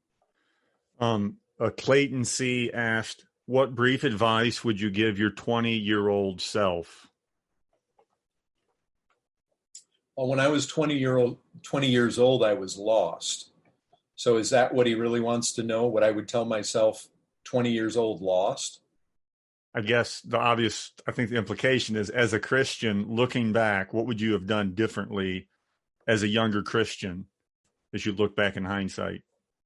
Clayton C. asked, what brief advice would you give your 20-year-old self? Well, when I was 20 years old, I was lost. So is that what he really wants to know? What I would tell myself 20 years old lost? I guess I think the implication is, as a Christian, looking back, what would you have done differently as a younger Christian as you look back in hindsight?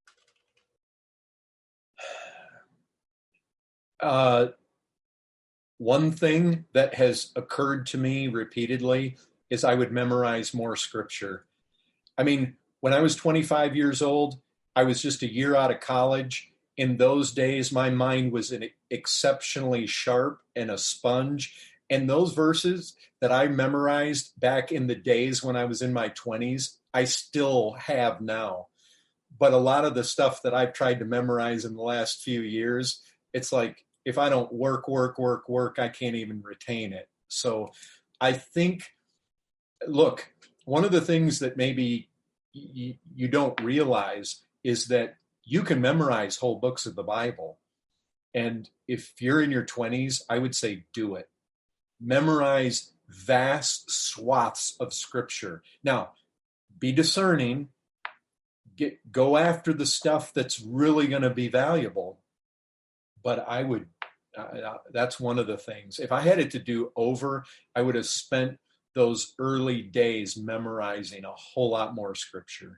One thing that has occurred to me repeatedly is I would memorize more scripture. I mean, when I was 25 years old, I was just a year out of college. In those days, my mind was exceptionally sharp and a sponge. And those verses that I memorized back in the days when I was in my 20s, I still have now. But a lot of the stuff that I've tried to memorize in the last few years, it's like, if I don't work, I can't even retain it. So I think, look, one of the things that maybe you don't realize is that you can memorize whole books of the Bible. And if you're in your 20s, I would say do it. Memorize vast swaths of scripture. Now, be discerning. Go after the stuff that's really going to be valuable. But I would, that's one of the things. If I had it to do over, I would have spent those early days memorizing a whole lot more scripture.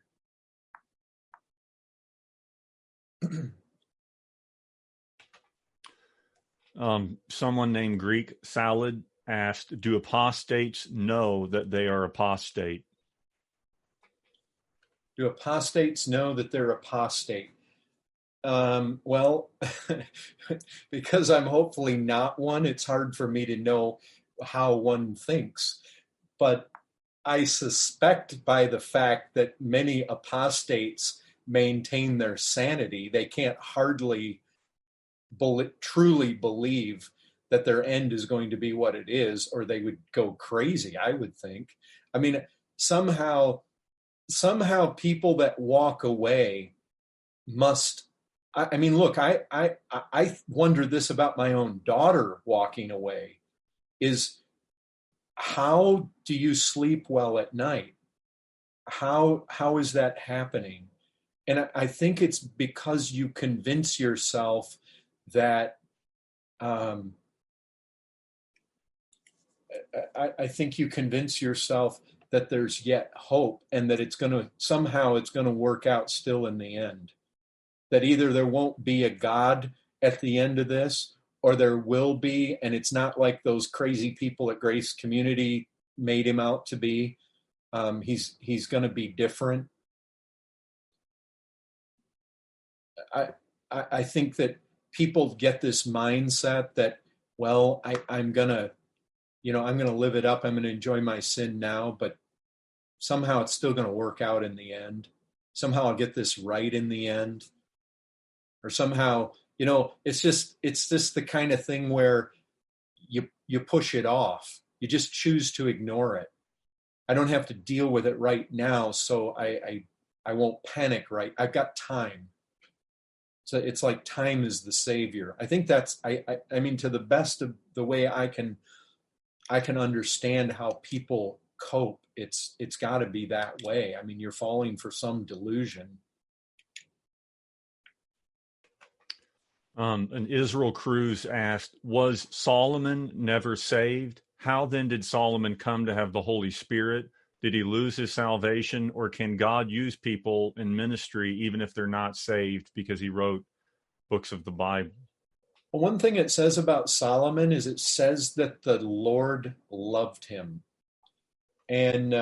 Someone named Greek Salad asked, do apostates know that they are apostate? Do apostates know that they're apostate? Well, because I'm hopefully not one, it's hard for me to know how one thinks. But I suspect by the fact that many apostates maintain their sanity, they can't hardly truly believe that their end is going to be what it is, or they would go crazy, I would think. I mean, somehow people that walk away must, I mean, look, I wonder this about my own daughter walking away, is how do you sleep well at night? How is that happening? And I think it's because you convince yourself that, I think you convince yourself that there's yet hope and that it's going to work out still in the end. That either there won't be a God at the end of this, or there will be, and it's not like those crazy people at Grace Community made him out to be. He's going to be different. I think that people get this mindset that, well, I'm going to live it up. I'm going to enjoy my sin now, but somehow it's still going to work out in the end. Somehow I'll get this right in the end. Or somehow, it's just the kind of thing where you push it off. You just choose to ignore it. I don't have to deal with it right now, so I won't panic, right? I've got time. So it's like time is the savior. I think that's, I mean, to the best of the way I can understand how people cope, it's got to be that way. I mean, you're falling for some delusion. And Israel Cruz asked, was Solomon never saved? How then did Solomon come to have the Holy Spirit? Did he lose his salvation, or can God use people in ministry even if they're not saved because he wrote books of the Bible? Well, one thing it says about Solomon is it says that the Lord loved him. And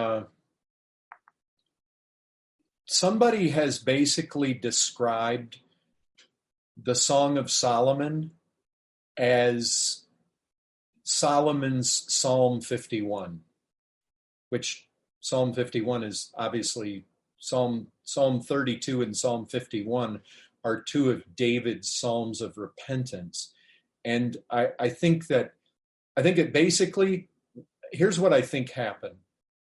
somebody has basically described the Song of Solomon as Solomon's Psalm 51, which Psalm 51 is obviously Psalm 32 and Psalm 51 are two of David's Psalms of repentance. And I think it basically, here's what I think happened.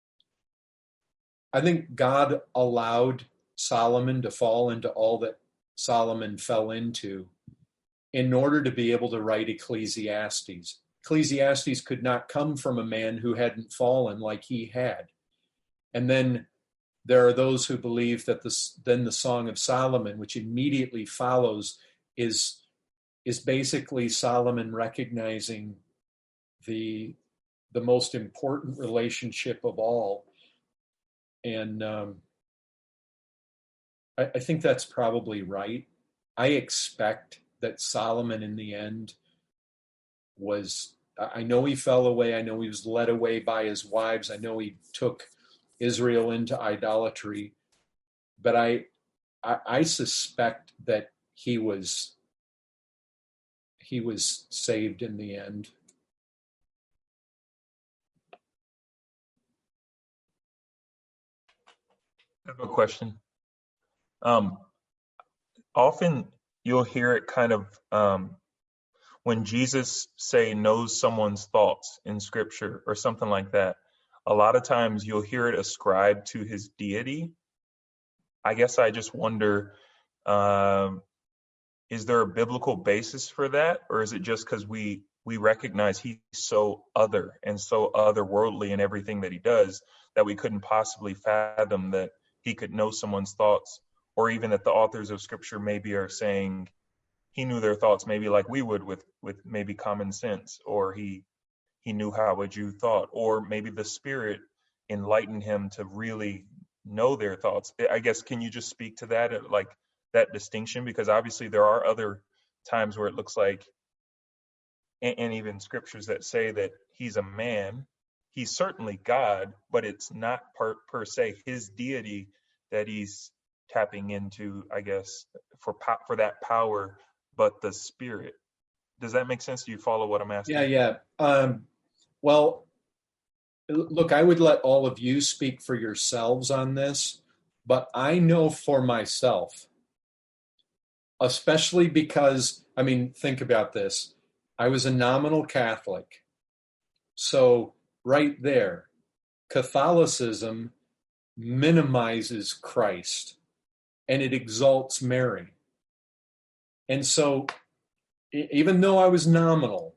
I think God allowed Solomon to fall into all that Solomon fell into in order to be able to write Ecclesiastes. Ecclesiastes could not come from a man who hadn't fallen like he had. And then there are those who believe that the Song of Solomon, which immediately follows, is basically Solomon recognizing the most important relationship of all, And I think that's probably right. I expect that Solomon in the end I know he fell away. I know he was led away by his wives. I know he took Israel into idolatry. But I suspect that he was saved in the end. I have a question. Often you'll hear it kind of when Jesus knows someone's thoughts in scripture or something like that. A lot of times you'll hear it ascribed to his deity. I guess I just wonder, is there a biblical basis for that? Or is it just because we recognize he's so other and so otherworldly in everything that he does that we couldn't possibly fathom that he could know someone's thoughts, or even that the authors of scripture maybe are saying he knew their thoughts maybe like we would with maybe common sense, or he knew how a Jew thought, or maybe the Spirit enlightened him to really know their thoughts. I guess, can you just speak to that, like that distinction? Because obviously there are other times where it looks like, and even scriptures that say that he's a man, he's certainly God, but it's not per se his deity that he's tapping into, I guess, for that power, but the Spirit. Does that make sense? Do you follow what I'm asking? Yeah. Well, look, I would let all of you speak for yourselves on this, but I know for myself, especially because, think about this. I was a nominal Catholic. So right there, Catholicism minimizes Christ and it exalts Mary. And so even though I was nominal,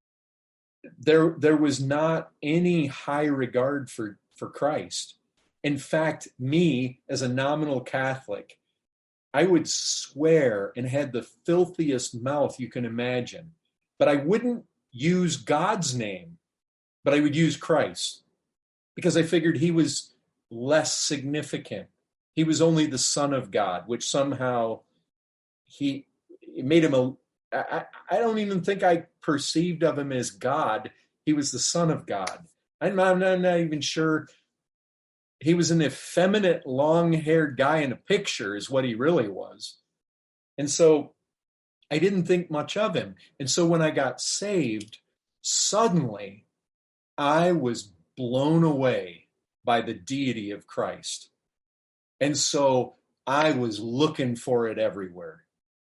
there was not any high regard for Christ. In fact, me as a nominal Catholic, I would swear and had the filthiest mouth you can imagine, but I wouldn't use God's name, but I would use Christ because I figured he was less significant. He was only the Son of God, which somehow it made him I don't even think I perceived of him as God. He was the Son of God. I'm not even sure. He was an effeminate, long-haired guy in a picture is what he really was. And so I didn't think much of him. And so when I got saved, suddenly I was blown away by the deity of Christ. And so I was looking for it everywhere.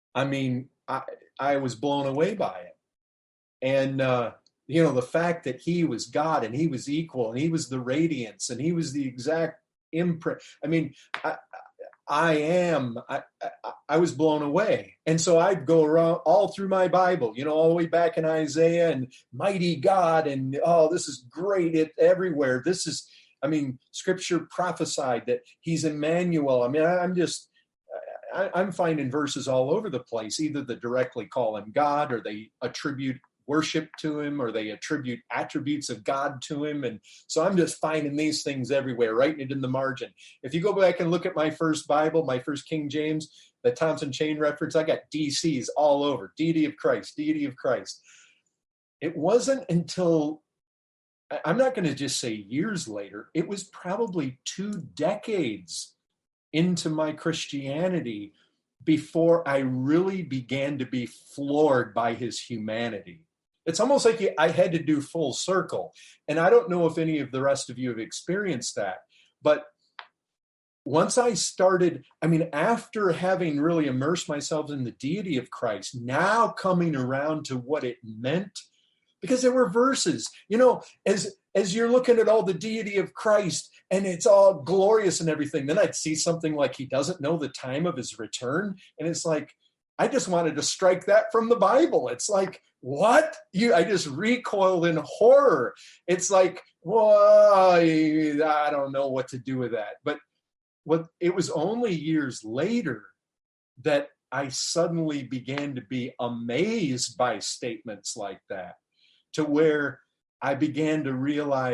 I was blown away by it. And, the fact that he was God and he was equal and he was the radiance and he was the exact imprint. I was blown away. And so I'd go around all through my Bible, all the way back in Isaiah and mighty God. And, this is great everywhere. Scripture prophesied that he's Emmanuel. I'm finding verses all over the place, either that directly call him God or they attribute worship to him or they attribute attributes of God to him. And so I'm just finding these things everywhere, writing it in the margin. If you go back and look at my first Bible, my first King James, the Thompson Chain reference, I got DCs all over, deity of Christ, deity of Christ. It wasn't until, I'm not going to just say years later, it was probably 2 decades into my Christianity before I really began to be floored by his humanity. It's almost like I had to do full circle. And I don't know if any of the rest of you have experienced that, but once I started, after having really immersed myself in the deity of Christ, now coming around to what it meant, because there were verses, as you're looking at all the deity of Christ and it's all glorious and everything, then I'd see something like he doesn't know the time of his return. And it's like, I just wanted to strike that from the Bible. It's like, what? I just recoiled in horror. It's like, well, I don't know what to do with that. But it was only years later that I suddenly began to be amazed by statements like that, to where I began to realize,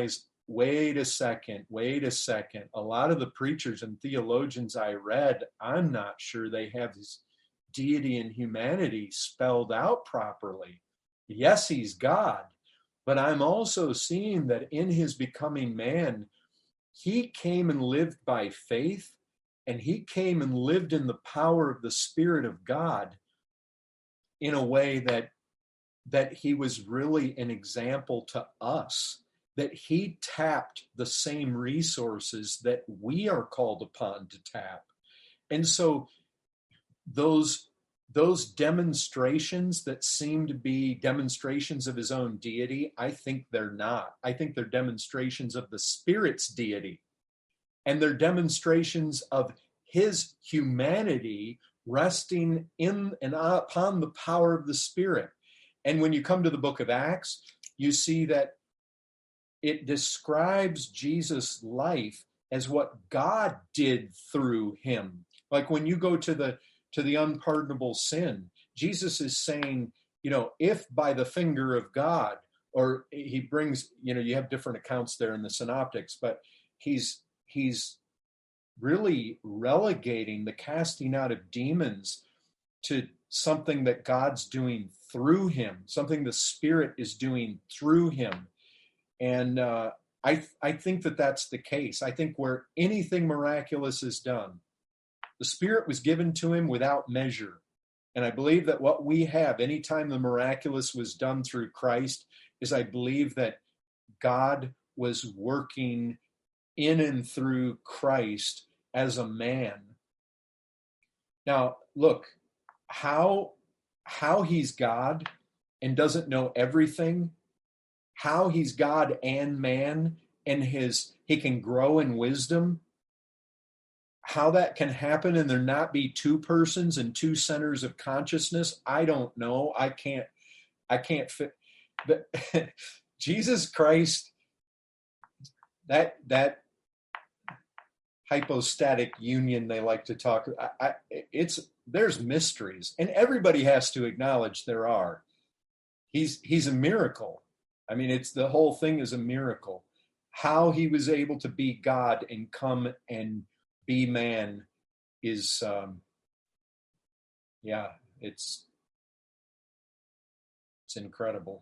wait a second. A lot of the preachers and theologians I read, I'm not sure they have his deity and humanity spelled out properly. Yes, he's God, but I'm also seeing that in his becoming man, he came and lived by faith, and he came and lived in the power of the Spirit of God in a way that he was really an example to us, that he tapped the same resources that we are called upon to tap. And so those demonstrations that seem to be demonstrations of his own deity, I think they're not. I think they're demonstrations of the Spirit's deity. And they're demonstrations of his humanity resting in and upon the power of the Spirit. And when you come to the book of Acts, you see that it describes Jesus' life as what God did through him. Like when you go to the unpardonable sin, Jesus is saying, if by the finger of God, or he brings, you have different accounts there in the synoptics, but he's really relegating the casting out of demons to something that God's doing through him, something the Spirit is doing through him. And I think that that's the case. I think where anything miraculous is done, the Spirit was given to him without measure. And I believe that what we have, anytime the miraculous was done through Christ, is I believe that God was working in and through Christ as a man. Now, look, how he's God and doesn't know everything, how he's God and man, and he can grow in wisdom, how that can happen and there not be two persons and two centers of consciousness, I don't know. I can't fit. But Jesus Christ, that hypostatic union they like to talk, there's mysteries, and everybody has to acknowledge there are. He's a miracle. I mean, the whole thing is a miracle. How he was able to be God and come and be man is, it's incredible.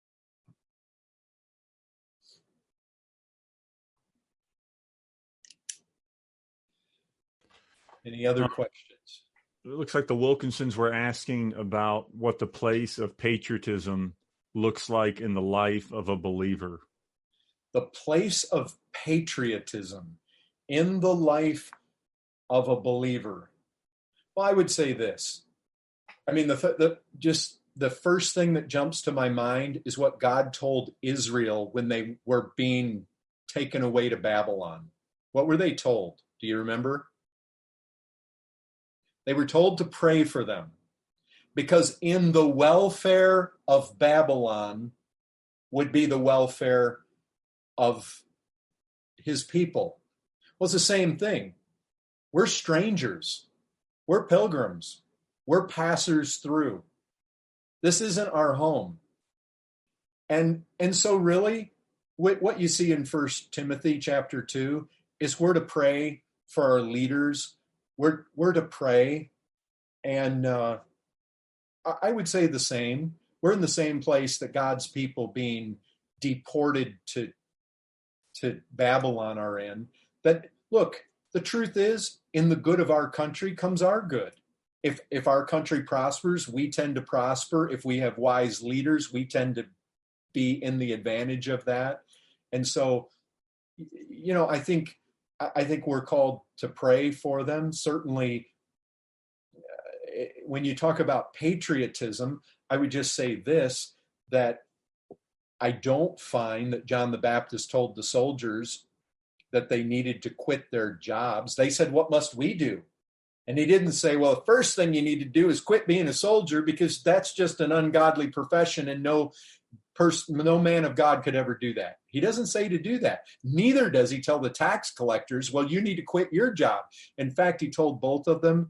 Any other questions? It looks like the Wilkinsons were asking about what the place of patriotism looks like in the life of a believer. The place of patriotism in the life of a believer. Well, I would say this. I mean, the first thing that jumps to my mind is what God told Israel when they were being taken away to Babylon. What were they told? Do you remember? They were told to pray for them, because in the welfare of Babylon would be the welfare of his people. Well, it's the same thing. We're strangers. We're pilgrims. We're passers through. This isn't our home. And so really, what you see in 1 Timothy chapter 2 is we're to pray for our leaders. We're to pray. And I would say the same. We're in the same place that God's people being deported to Babylon are in. That, look, the truth is, in the good of our country comes our good. If our country prospers, we tend to prosper. If we have wise leaders, we tend to be in the advantage of that. And so, I think we're called to pray for them. Certainly, when you talk about patriotism, I would just say this, that I don't find that John the Baptist told the soldiers that they needed to quit their jobs. They said, "What must we do?" And he didn't say, "Well, the first thing you need to do is quit being a soldier, because that's just an ungodly profession and no man of God could ever do that." He doesn't say to do that. Neither does he tell the tax collectors, "Well, you need to quit your job." In fact, he told both of them,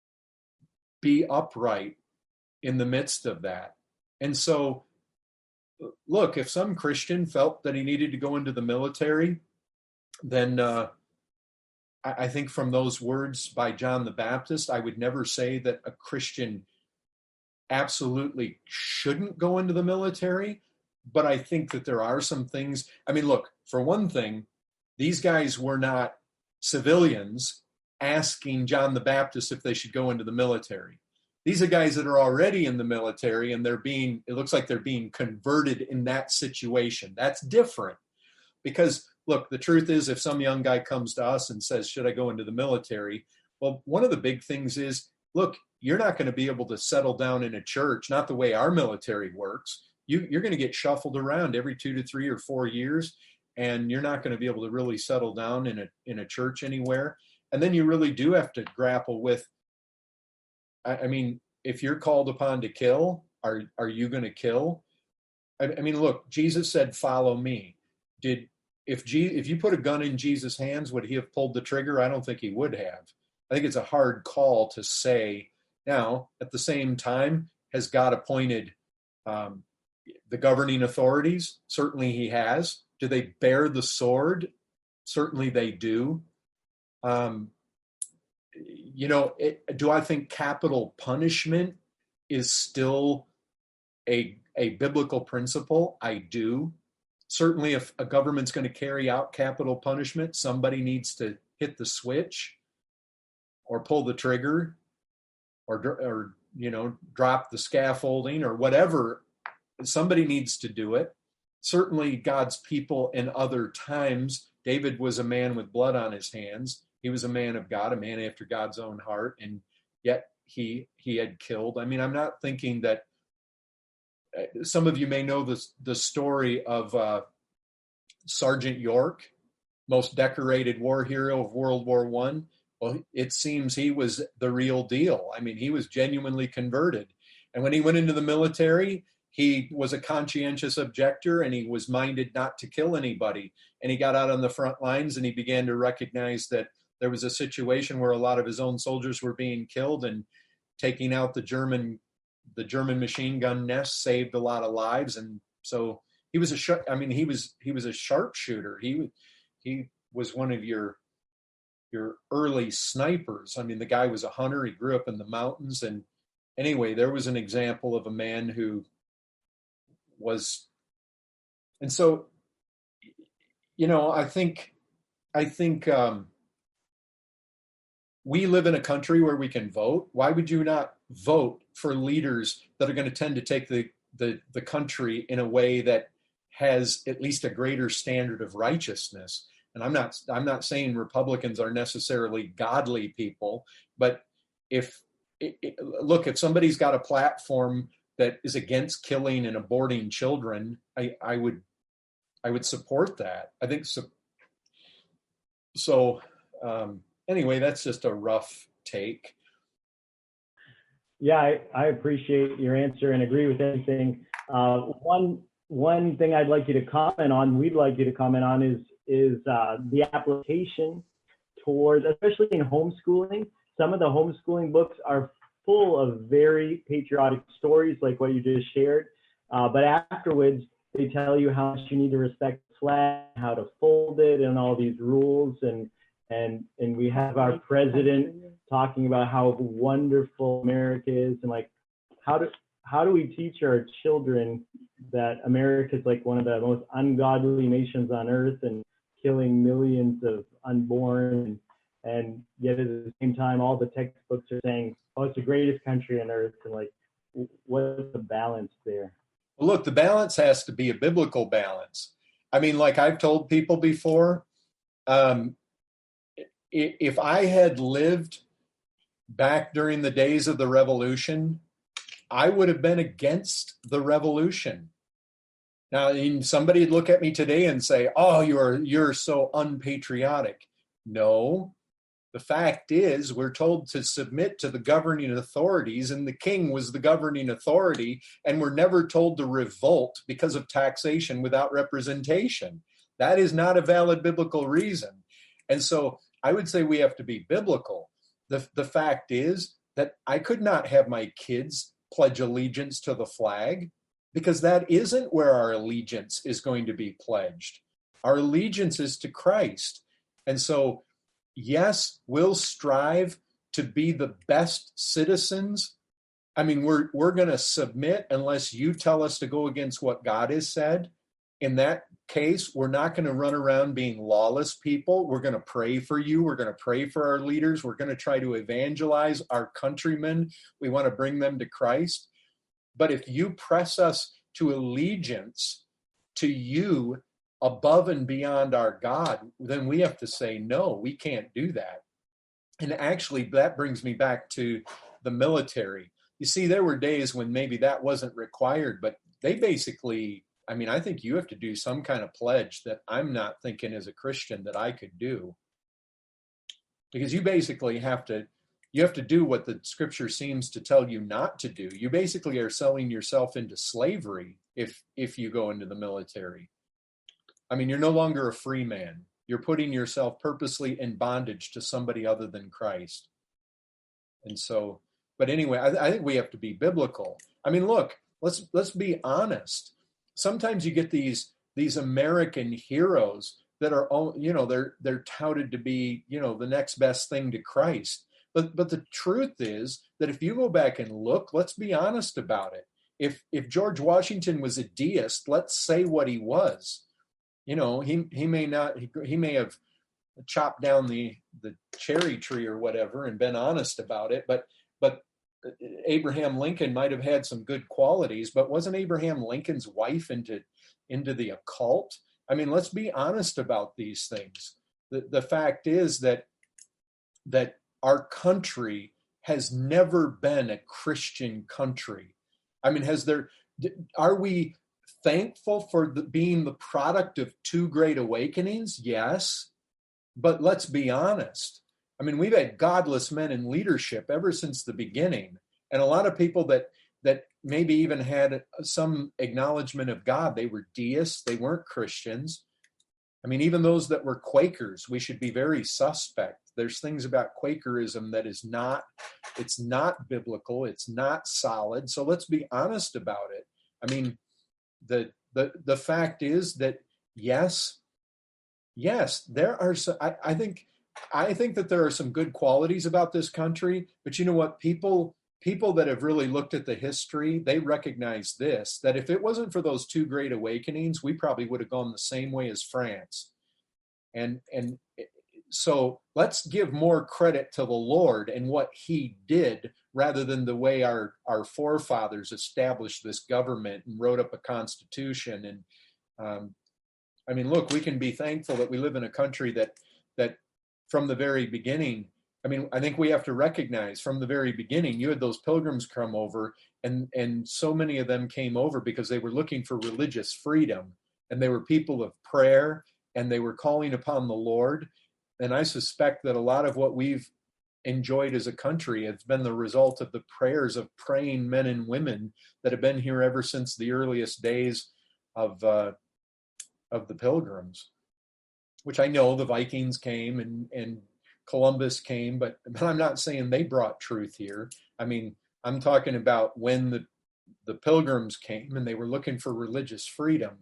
be upright in the midst of that. And so look, if some Christian felt that he needed to go into the military, then I think from those words by John the Baptist, I would never say that a Christian absolutely shouldn't go into the military. But I think that there are some things. I mean, look, for one thing, these guys were not civilians asking John the Baptist if they should go into the military. These are guys that are already in the military, and it looks like they're being converted in that situation. That's different. Because, look, the truth is, if some young guy comes to us and says, should I go into the military? Well, one of the big things is, look, you're not going to be able to settle down in a church, not the way our military works. You're going to get shuffled around every 2 to 3 or 4 years, and you're not going to be able to really settle down in a church anywhere. And then you really do have to grapple with, I mean, if you're called upon to kill, are you going to kill? I mean, look, Jesus said, follow me. If you put a gun in Jesus' hands, would he have pulled the trigger? I don't think he would have. I think it's a hard call to say. Now, at the same time, has God appointed the governing authorities? Certainly he has. Do they bear the sword? Certainly they do. Do I think capital punishment is still a biblical principle? I do. Certainly, if a government's going to carry out capital punishment, somebody needs to hit the switch or pull the trigger or drop the scaffolding or whatever. Somebody needs to do it. Certainly, God's people in other times, David was a man with blood on his hands. He was a man of God, a man after God's own heart, and yet he had killed. I mean, I'm not thinking that some of you may know the story of Sergeant York, most decorated war hero of World War I. Well, it seems he was the real deal. I mean, he was genuinely converted. And when he went into the military, he was a conscientious objector, and he was minded not to kill anybody. And he got out on the front lines, and he began to recognize that there was a situation where a lot of his own soldiers were being killed, and taking out the German machine gun nest saved a lot of lives. And so he was he was a sharpshooter. He was one of your early snipers. I mean, the guy was a hunter. He grew up in the mountains. And anyway, there was an example of a man who was, and so, I think we live in a country where we can vote. Why would you not vote for leaders that are going to tend to take the country in a way that has at least a greater standard of righteousness? And I'm not saying Republicans are necessarily godly people, but if somebody's got a platform that is against killing and aborting children, I would support that. I think so. So anyway, that's just a rough take. Yeah, I appreciate your answer and agree with anything. One thing I'd like you to comment on, we'd like you to comment on is the application towards, especially in homeschooling. Some of the homeschooling books are full of very patriotic stories like what you just shared, but afterwards they tell you how much you need to respect the flag, how to fold it, and all these rules. And we have our president talking about how wonderful America is, and like how do we teach our children that America is like one of the most ungodly nations on earth and killing millions of unborn, and yet at the same time all the textbooks are saying, oh, it's the greatest country on earth, and like what's the balance there? Well, look, the balance has to be a biblical balance. I mean, like I've told people before, if I had lived back during the days of the revolution, I would have been against the revolution. Now, somebody would look at me today and say, oh, you're so unpatriotic. No, the fact is we're told to submit to the governing authorities, and the king was the governing authority, and we're never told to revolt because of taxation without representation. That is not a valid biblical reason. And so I would say we have to be biblical. The fact is that I could not have my kids pledge allegiance to the flag because that isn't where our allegiance is going to be pledged. Our allegiance is to Christ. And so, yes, we'll strive to be the best citizens. I mean, we're going to submit unless you tell us to go against what God has said. In that case, we're not going to run around being lawless people. We're going to pray for you. We're going to pray for our leaders. We're going to try to evangelize our countrymen. We want to bring them to Christ. But if you press us to allegiance to you above and beyond our God, then we have to say, no, we can't do that. And actually, that brings me back to the military. You see, there were days when maybe that wasn't required, but they basically, I mean, I think you have to do some kind of pledge that I'm not thinking as a Christian that I could do. Because you basically have to do what the scripture seems to tell you not to do. You basically are selling yourself into slavery if you go into the military. I mean, you're no longer a free man. You're putting yourself purposely in bondage to somebody other than Christ. And so, but anyway, I think we have to be biblical. I mean, look, let's be honest. Sometimes you get these American heroes that are, you know, they're touted to be, you know, the next best thing to Christ. But the truth is that if you go back and look, let's be honest about it. If George Washington was a deist, let's say what he was. You know, he may have chopped down the cherry tree or whatever and been honest about it, but Abraham Lincoln might have had some good qualities, but wasn't Abraham Lincoln's wife into the occult? I mean, let's be honest about these things. The fact is that our country has never been a Christian country. I mean, are we thankful for being the product of two great awakenings? Yes. But let's be honest. I mean, we've had godless men in leadership ever since the beginning. And a lot of people that maybe even had some acknowledgement of God, they were deists, they weren't Christians. I mean, even those that were Quakers, we should be very suspect. There's things about Quakerism that it's not biblical, it's not solid. So let's be honest about it. I mean, the fact is that yes, there are some, I think that there are some good qualities about this country, but you know what? People that have really looked at the history, they recognize this, that if it wasn't for those two great awakenings, we probably would have gone the same way as France. And so let's give more credit to the Lord and what he did rather than the way our forefathers established this government and wrote up a constitution. And I mean, look, we can be thankful that we live in a country that from the very beginning, I mean, I think we have to recognize from the very beginning, you had those pilgrims come over and so many of them came over because they were looking for religious freedom and they were people of prayer and they were calling upon the Lord. And I suspect that a lot of what we've enjoyed as a country has been the result of the prayers of praying men and women that have been here ever since the earliest days of the pilgrims, which I know the Vikings came and Columbus came, but I'm not saying they brought truth here. I mean, I'm talking about when the pilgrims came and they were looking for religious freedom.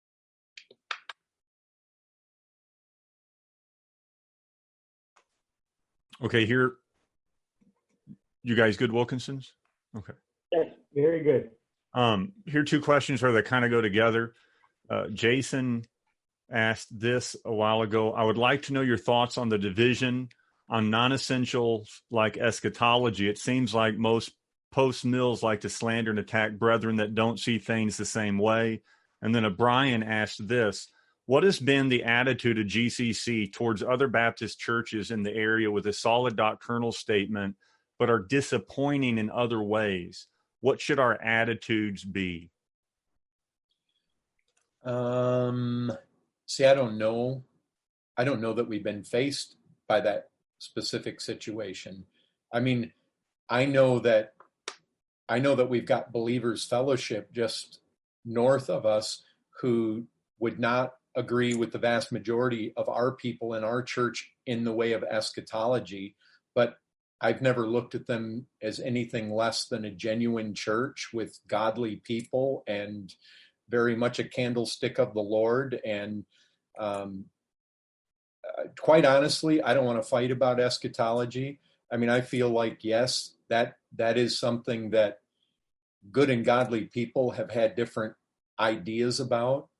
Okay, here, you guys good, Wilkinsons? Okay. Yes, very good. Here are two questions that kind of go together. Jason asked this a while ago. I would like to know your thoughts on the division on non-essentials like eschatology. It seems like most post-mills like to slander and attack brethren that don't see things the same way. And then Brian asked this. What has been the attitude of GCC towards other Baptist churches in the area with a solid doctrinal statement, but are disappointing in other ways? What should our attitudes be? See, I don't know. I don't know that we've been faced by that specific situation. I mean, I know that we've got Believers Fellowship just north of us who would not agree with the vast majority of our people in our church in the way of eschatology. But I've never looked at them as anything less than a genuine church with godly people and very much a candlestick of the Lord. And quite honestly, I don't want to fight about eschatology. I mean, I feel like, yes, that is something that good and godly people have had different ideas about.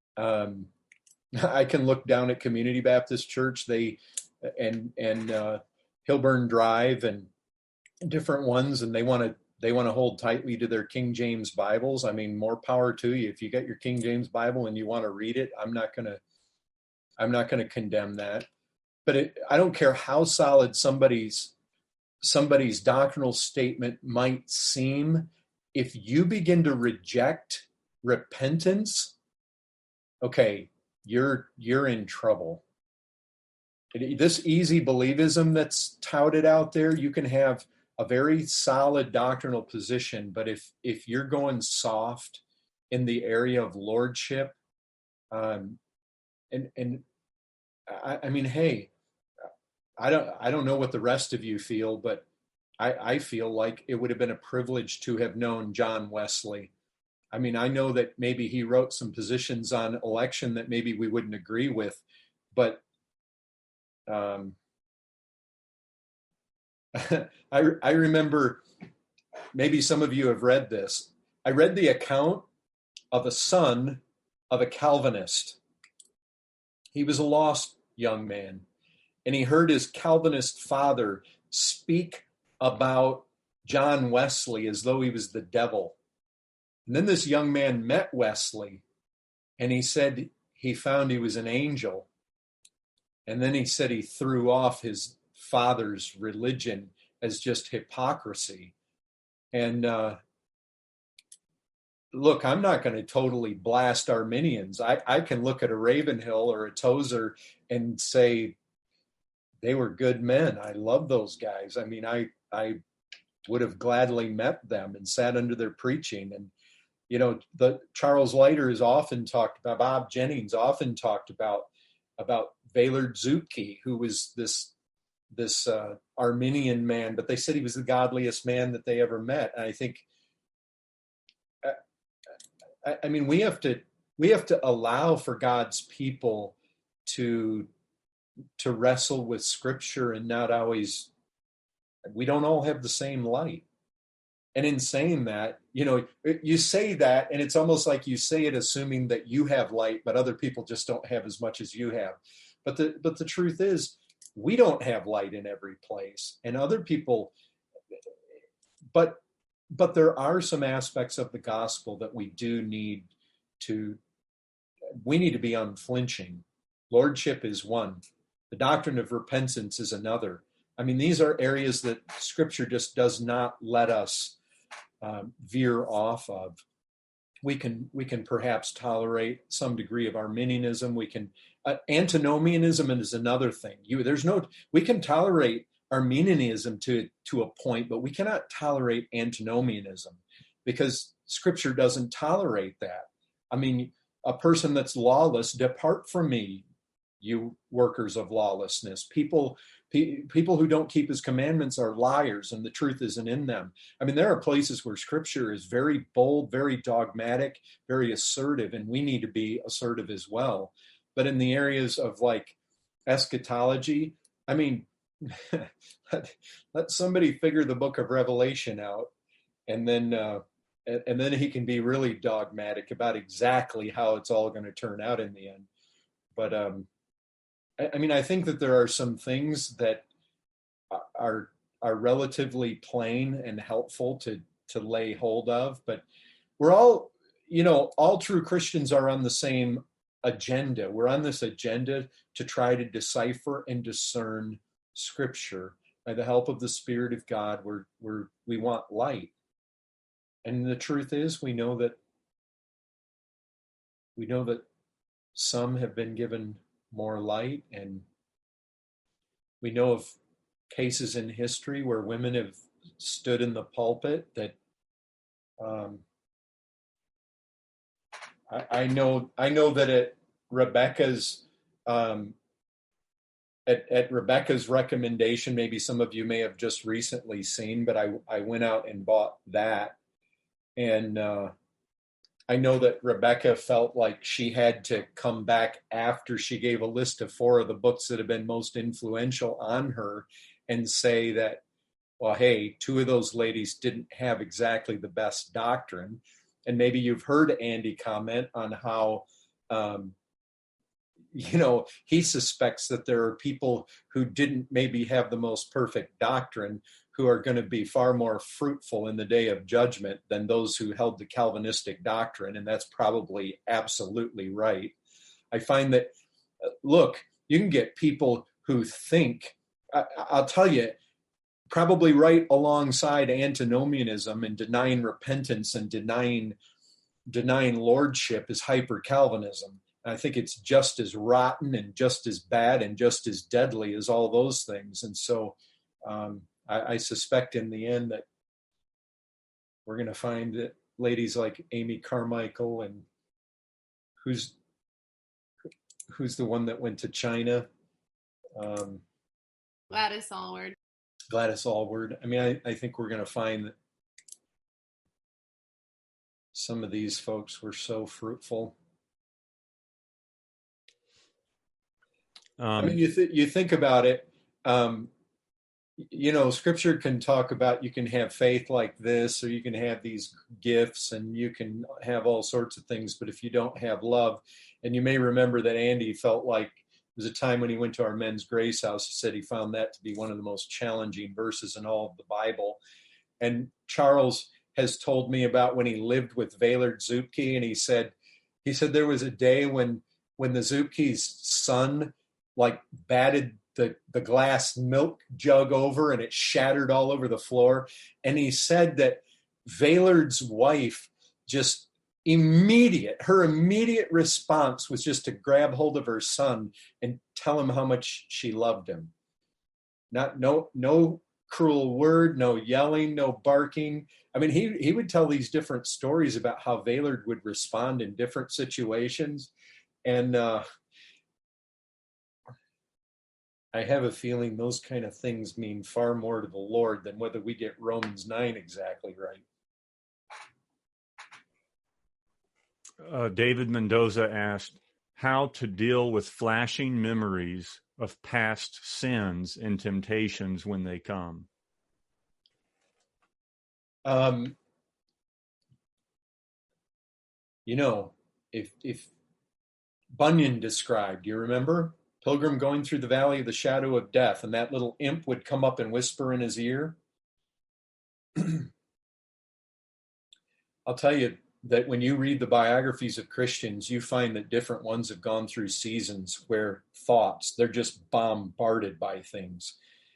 I can look down at Community Baptist Church, and Hillburn Drive and different ones, and they want to hold tightly to their King James Bibles. I mean, more power to you. If you got your King James Bible and you want to read it, I'm not going to condemn that. But I don't care how solid somebody's doctrinal statement might seem. If you begin to reject repentance, okay, you're in trouble. This easy believism that's touted out there, you can have a very solid doctrinal position, but if you're going soft in the area of lordship, I mean, hey, I don't know what the rest of you feel, but I feel like it would have been a privilege to have known John Wesley. I mean, I know that maybe he wrote some positions on election that maybe we wouldn't agree with, but I remember, maybe some of you have read this. I read the account of a son of a Calvinist. He was a lost young man, and he heard his Calvinist father speak about John Wesley as though he was the devil. And then this young man met Wesley, and he said he found he was an angel. And then he said he threw off his father's religion as just hypocrisy. And look, I'm not going to totally blast Arminians. I can look at a Ravenhill or a Tozer and say they were good men. I love those guys. I mean, I would have gladly met them and sat under their preaching. And you know, Charles Leiter is often talked about, Bob Jennings often talked about Vailard Zuke, who was this Arminian man, but they said he was the godliest man that they ever met. And I think, I mean, we have to allow for God's people to wrestle with Scripture and not always. We don't all have the same light. And in saying that, you know, you say that, and it's almost like you say it assuming that you have light, but other people just don't have as much as you have. But the truth is, we don't have light in every place, and other people. But there are some aspects of the gospel that we do need to. We need to be unflinching. Lordship is one. The doctrine of repentance is another. I mean, these are areas that Scripture just does not let us veer off of. We can perhaps tolerate some degree of Arminianism. We can antinomianism is another thing. We can tolerate Arminianism to a point, but we cannot tolerate antinomianism because Scripture doesn't tolerate that. I mean, a person that's lawless, depart from me, you workers of lawlessness. People who don't keep his commandments are liars, and the truth isn't in them. I mean, there are places where Scripture is very bold, very dogmatic, very assertive, and we need to be assertive as well. But in the areas of like eschatology, I mean, let somebody figure the book of Revelation out, and then he can be really dogmatic about exactly how it's all going to turn out in the end. But I mean, I think that there are some things that are relatively plain and helpful to lay hold of, but we're all, you know, all true Christians are on the same agenda. We're on this agenda to try to decipher and discern Scripture by the help of the Spirit of God. We want light, and the truth is, we know that some have been given more light, and we know of cases in history where women have stood in the pulpit that I know that at Rebecca's at Rebecca's recommendation, maybe some of you may have just recently seen, but I went out and bought that. And I know that Rebecca felt like she had to come back after she gave a list of 4 of the books that have been most influential on her and say that, well, hey, 2 of those ladies didn't have exactly the best doctrine. And maybe you've heard Andy comment on how, he suspects that there are people who didn't maybe have the most perfect doctrine who are going to be far more fruitful in the day of judgment than those who held the Calvinistic doctrine. And that's probably absolutely right. I find that, look, you can get people who think, I'll tell you, probably right alongside antinomianism and denying repentance and denying lordship is hyper-Calvinism. I think it's just as rotten and just as bad and just as deadly as all those things. And so I suspect in the end that we're going to find that ladies like Amy Carmichael and who's the one that went to China? Gladys Allward. Gladys Allward. I mean, I think we're going to find that some of these folks were so fruitful. I mean, you think about it, Scripture can talk about you can have faith like this, or you can have these gifts, and you can have all sorts of things. But if you don't have love, and you may remember that Andy felt like there was a time when he went to our men's grace house, he said he found that to be one of the most challenging verses in all of the Bible. And Charles has told me about when he lived with Vaylard Zupke, and he said there was a day when the Zupke's son batted the glass milk jug over and it shattered all over the floor. And he said that Vaylard's wife just her immediate response was just to grab hold of her son and tell him how much she loved him. No cruel word, no yelling, no barking. I mean, he would tell these different stories about how Vaylard would respond in different situations. And I have a feeling those kind of things mean far more to the Lord than whether we get Romans 9 exactly right. David Mendoza asked how to deal with flashing memories of past sins and temptations when they come. If Bunyan described, you remember? Pilgrim going through the valley of the shadow of death, and that little imp would come up and whisper in his ear. I'll tell you that when you read the biographies of Christians, you find that different ones have gone through seasons where they're just bombarded by things.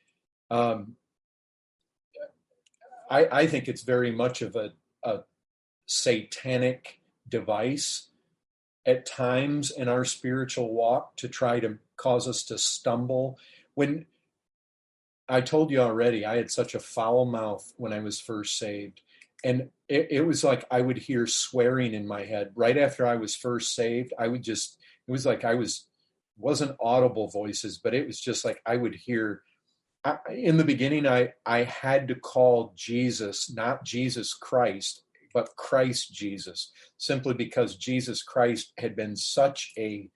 I think it's very much of a satanic device at times in our spiritual walk to try to cause us to stumble. When I told you already, I had such a foul mouth when I was first saved. And it was like I would hear swearing in my head. Right after I was first saved, it was like wasn't audible voices, but it was just like I would hear. In the beginning, I had to call Jesus, not Jesus Christ, but Christ Jesus, simply because Jesus Christ had been such I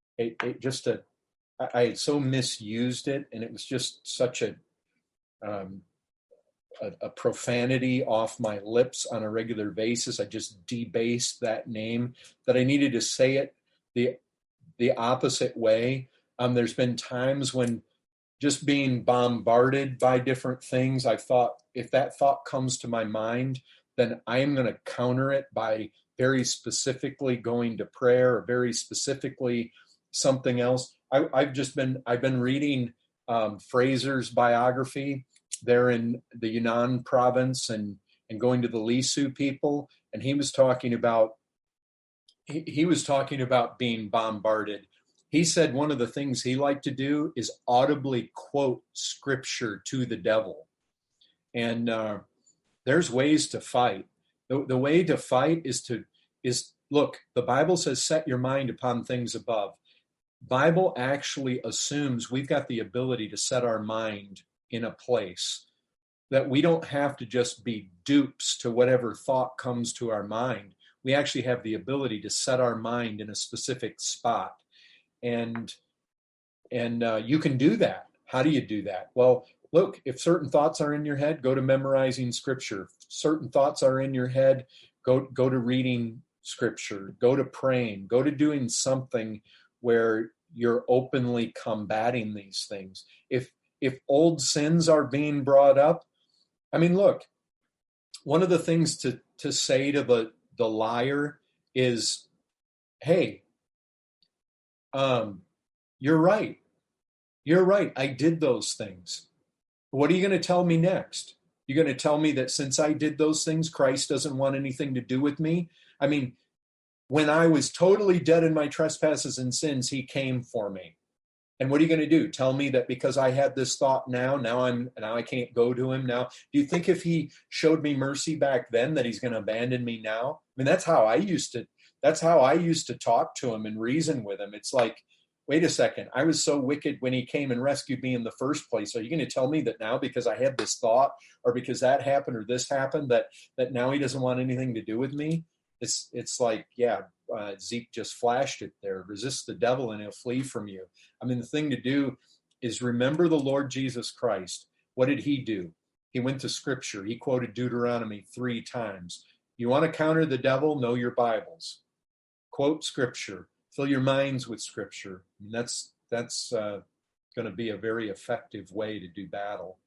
had so misused it, and it was just such a profanity off my lips on a regular basis. I just debased that name that I needed to say it the opposite way. There's been times when just being bombarded by different things, I thought, if that thought comes to my mind, then I am going to counter it by very specifically going to prayer, or very specifically something else. I've been reading Fraser's biography there in the Yunnan province and going to the Lisu people, and he was talking about being bombarded. He said one of the things he liked to do is audibly quote scripture to the devil. And there's ways to fight. The way to fight is look, the Bible says, set your mind upon things above. Bible actually assumes we've got the ability to set our mind in a place that we don't have to just be dupes to whatever thought comes to our mind. We actually have the ability to set our mind in a specific spot. And you can do that. How do you do that? Well, look, if certain thoughts are in your head, go to memorizing scripture. If certain thoughts are in your head, go to reading scripture, go to praying, go to doing something where you're openly combating these things. If old sins are being brought up, I mean, look, one of the things to say to the liar is, hey, you're right. You're right. I did those things. What are you going to tell me next? You're going to tell me that since I did those things, Christ doesn't want anything to do with me? I mean, when I was totally dead in my trespasses and sins, he came for me. And what are you going to do? Tell me that because I had this thought now I can't go to him now? Do you think if he showed me mercy back then that he's going to abandon me now? I mean, that's how I used to talk to him and reason with him. It's like, wait a second, I was so wicked when he came and rescued me in the first place. Are you going to tell me that now because I had this thought or because that happened or this happened that now he doesn't want anything to do with me? It's like, yeah, Zeke just flashed it there. Resist the devil and he'll flee from you. I mean, the thing to do is remember the Lord Jesus Christ. What did he do? He went to scripture. He quoted Deuteronomy 3 times. You want to counter the devil? Know your Bibles. Quote scripture. Fill your minds with scripture. And that's going to be a very effective way to do battle.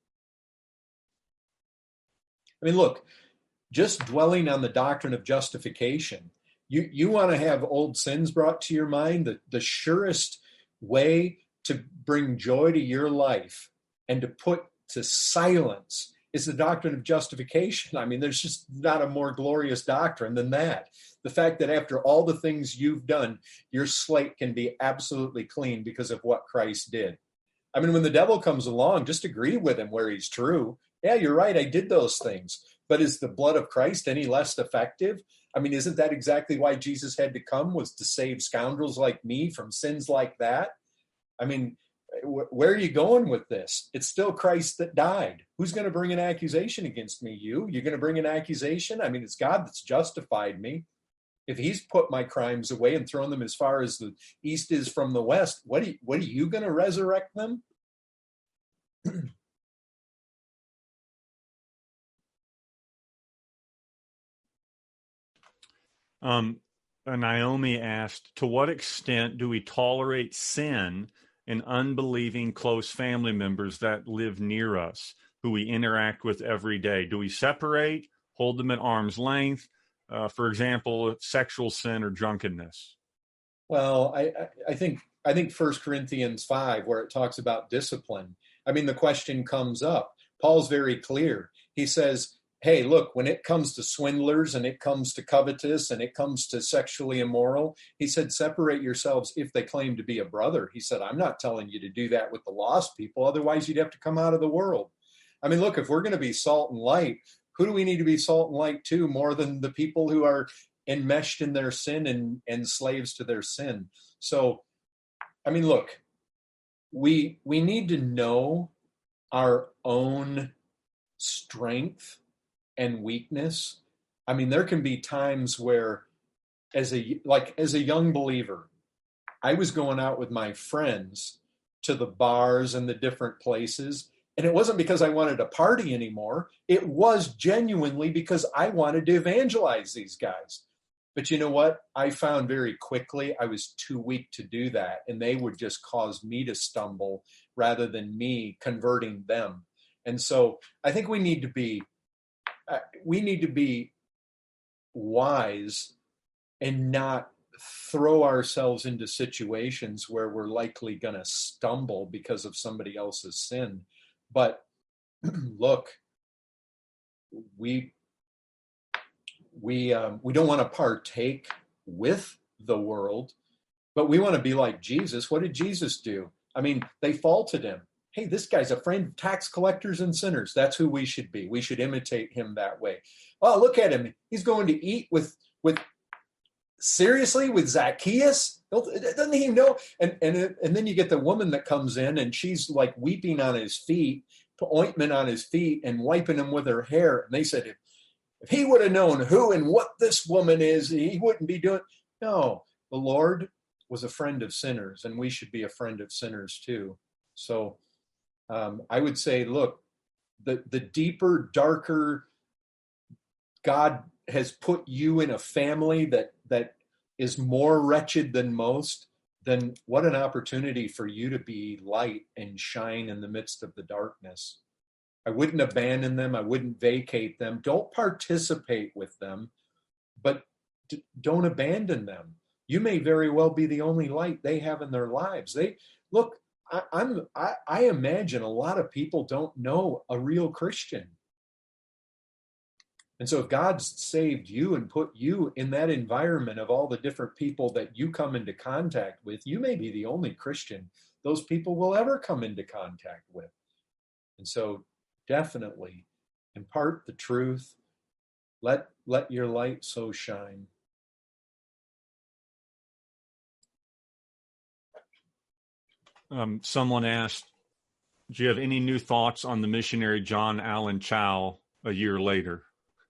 I mean, look, just dwelling on the doctrine of justification, you want to have old sins brought to your mind. The surest way to bring joy to your life and to put to silence is the doctrine of justification. I mean, there's just not a more glorious doctrine than that. The fact that after all the things you've done, your slate can be absolutely clean because of what Christ did. I mean, when the devil comes along, just agree with him where he's true. Yeah, you're right, I did those things. But is the blood of Christ any less effective? I mean, isn't that exactly why Jesus had to come, was to save scoundrels like me from sins like that? I mean, where are you going with this? It's still Christ that died. Who's going to bring an accusation against me? You're going to bring an accusation? I mean, it's God that's justified me. If he's put my crimes away and thrown them as far as the east is from the west, what are you going to resurrect them? Naomi asked, to what extent do we tolerate sin in unbelieving close family members that live near us, who we interact with every day? Do we separate, hold them at arm's length? For example, sexual sin or drunkenness? Well, I think 1 Corinthians 5, where it talks about discipline, I mean, the question comes up. Paul's very clear. He says, hey, look, when it comes to swindlers and it comes to covetous and it comes to sexually immoral, he said, separate yourselves if they claim to be a brother. He said, I'm not telling you to do that with the lost people. Otherwise, you'd have to come out of the world. I mean, look, if we're going to be salt and light, who do we need to be salt and light to more than the people who are enmeshed in their sin and slaves to their sin? So, I mean, look, we need to know our own strength and weakness. I mean, there can be times where as a young believer, I was going out with my friends to the bars and the different places. And it wasn't because I wanted to party anymore. It was genuinely because I wanted to evangelize these guys. But you know what? I found very quickly I was too weak to do that. And they would just cause me to stumble rather than me converting them. And so I think we need to be wise and not throw ourselves into situations where we're likely going to stumble because of somebody else's sin. But look, we don't want to partake with the world, but we want to be like Jesus. What did Jesus do? I mean, they faulted him. Hey, this guy's a friend of tax collectors and sinners. That's who we should be. We should imitate him that way. Oh, look at him. He's going to eat with seriously, with Zacchaeus? Doesn't he know? And then you get the woman that comes in and she's like weeping on his feet, put ointment on his feet and wiping them with her hair. And they said, if he would have known who and what this woman is, he wouldn't be doing. No, the Lord was a friend of sinners, and we should be a friend of sinners too. So I would say, look, the deeper, darker, God has put you in a family that is more wretched than most, then what an opportunity for you to be light and shine in the midst of the darkness. I wouldn't abandon them. I wouldn't vacate them. Don't participate with them, but don't abandon them. You may very well be the only light they have in their lives. I imagine a lot of people don't know a real Christian. And so if God's saved you and put you in that environment of all the different people that you come into contact with, you may be the only Christian those people will ever come into contact with. And so definitely impart the truth. Let your light so shine. Someone asked, do you have any new thoughts on the missionary John Allen Chau a year later?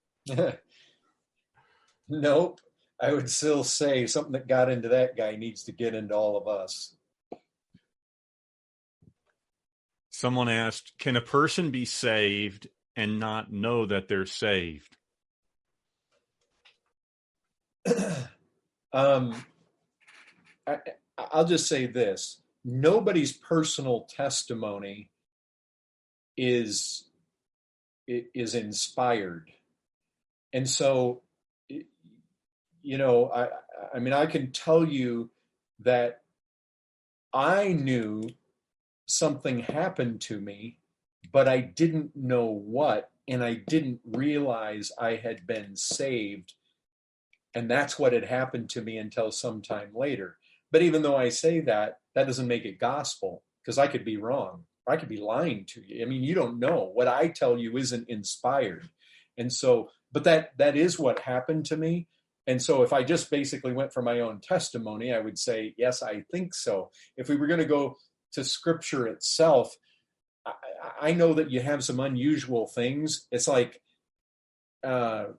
Nope. I would still say something that got into that guy needs to get into all of us. Someone asked, can a person be saved and not know that they're saved? I'll just say this. Nobody's personal testimony is inspired. And so, I mean, I can tell you that I knew something happened to me, but I didn't know what, and I didn't realize I had been saved. And that's what had happened to me until sometime later. But even though I say that, that doesn't make it gospel, because I could be wrong. I could be lying to you. I mean, you don't know. What I tell you isn't inspired. And so, but that is what happened to me. And so if I just basically went for my own testimony, I would say, yes, I think so. If we were going to go to Scripture itself, I know that you have some unusual things. It's like, do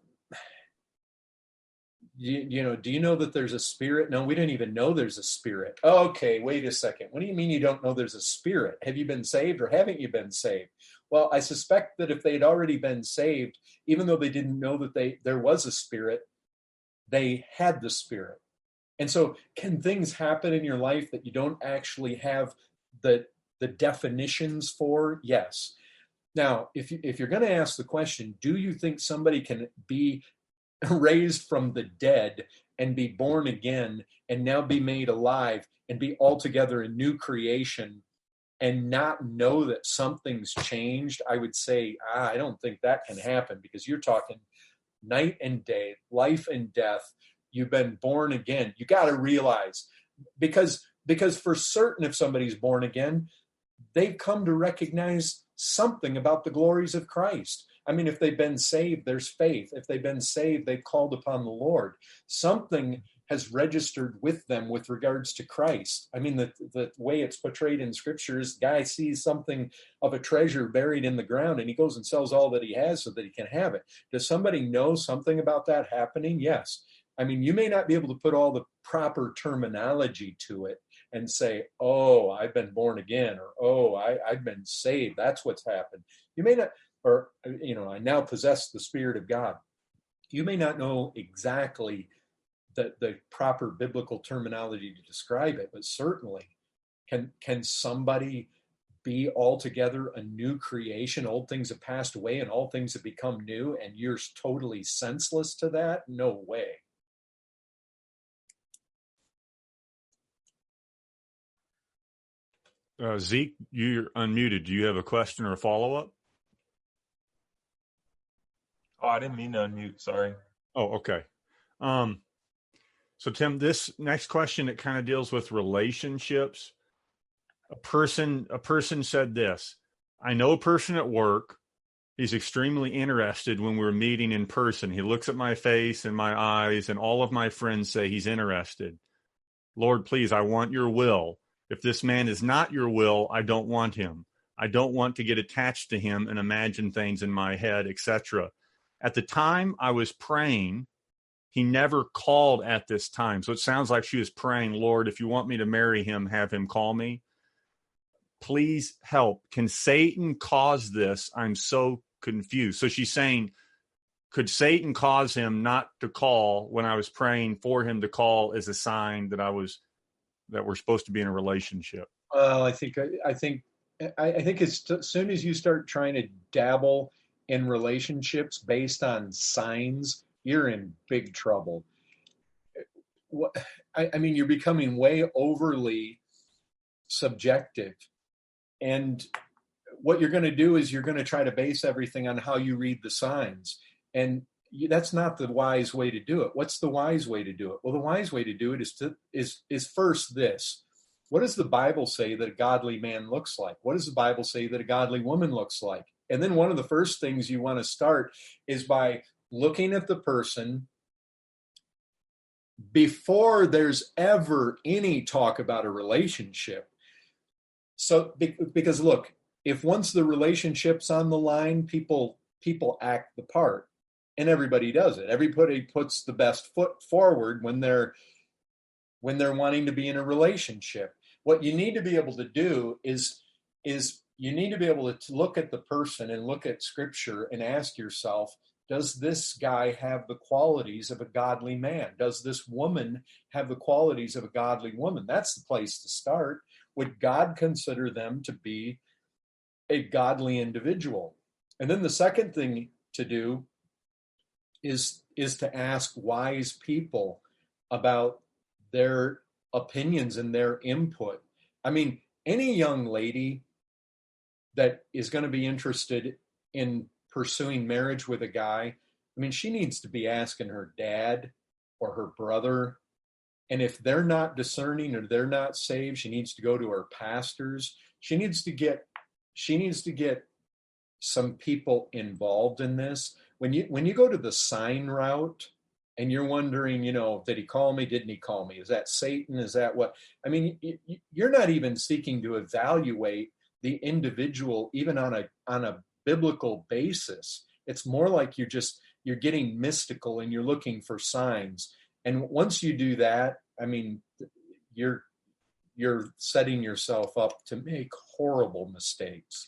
you know that there's a spirit? No, we didn't even know there's a spirit. Okay, wait a second. What do you mean you don't know there's a spirit? Have you been saved or haven't you been saved? Well, I suspect that if they'd already been saved, even though they didn't know that there was a spirit, they had the Spirit. And so can things happen in your life that you don't actually have the definitions for? Yes. Now, if you're going to ask the question, do you think somebody can be raised from the dead and be born again and now be made alive and be altogether a new creation and not know that something's changed? I would say, I don't think that can happen, because you're talking night and day, life and death. You've been born again. You got to realize, because for certain, if somebody's born again, they've come to recognize something about the glories of Christ. I mean, if they've been saved, there's faith. If they've been saved, they've called upon the Lord. Something has registered with them with regards to Christ. I mean, the way it's portrayed in Scripture is, the guy sees something of a treasure buried in the ground and he goes and sells all that he has so that he can have it. Does somebody know something about that happening? Yes. I mean, you may not be able to put all the proper terminology to it and say, oh, I've been born again, or, oh, I've been saved. That's what's happened. You may not, or, I now possess the Spirit of God. You may not know exactly the proper biblical terminology to describe it, but certainly can somebody be altogether a new creation? Old things have passed away and all things have become new, and you're totally senseless to that? No way. Zeke, you're unmuted. Do you have a question or a follow-up? Oh, I didn't mean to unmute. Sorry. Oh, okay. So Tim, this next question, it kind of deals with relationships. A person said this: I know a person at work He's extremely interested when we're meeting in person. He looks at my face and my eyes, and all of my friends say he's interested. Lord, please, I want your will. If this man is not your will, I don't want him. I don't want to get attached to him and imagine things in my head, etc. At the time I was praying, he never called at this time. So it sounds like she was praying, Lord, if you want me to marry him, have him call me. Please help. Can Satan cause this? I'm so confused. So she's saying, could Satan cause him not to call when I was praying for him to call as a sign that we're supposed to be in a relationship? Well, I think it's as soon as you start trying to dabble in relationships based on signs, you're in big trouble. I mean, you're becoming way overly subjective. And what you're going to do is you're going to try to base everything on how you read the signs. And that's not the wise way to do it. What's the wise way to do it? Well, the wise way to do it is first this. What does the Bible say that a godly man looks like? What does the Bible say that a godly woman looks like? And then one of the first things you want to start is by looking at the person before there's ever any talk about a relationship. So, because look, if once the relationship's on the line, people act the part, and everybody does it. Everybody puts the best foot forward when they're wanting to be in a relationship. What you need to be able to do is you need to be able to look at the person and look at Scripture and ask yourself, does this guy have the qualities of a godly man? Does this woman have the qualities of a godly woman? That's the place to start. Would God consider them to be a godly individual? And then the second thing to do is to ask wise people about their opinions and their input. I mean, any young lady that is going to be interested in pursuing marriage with a guy, I mean, she needs to be asking her dad or her brother. And if they're not discerning or they're not saved, she needs to go to her pastors. She needs to get some people involved in this. When you go to the sign route and you're wondering, did he call me? Didn't he call me? Is that Satan? Is that what? I mean, you're not even seeking to evaluate the individual even on a biblical basis. It's more like you're getting mystical and you're looking for signs. And once you do that, I mean, you're setting yourself up to make horrible mistakes.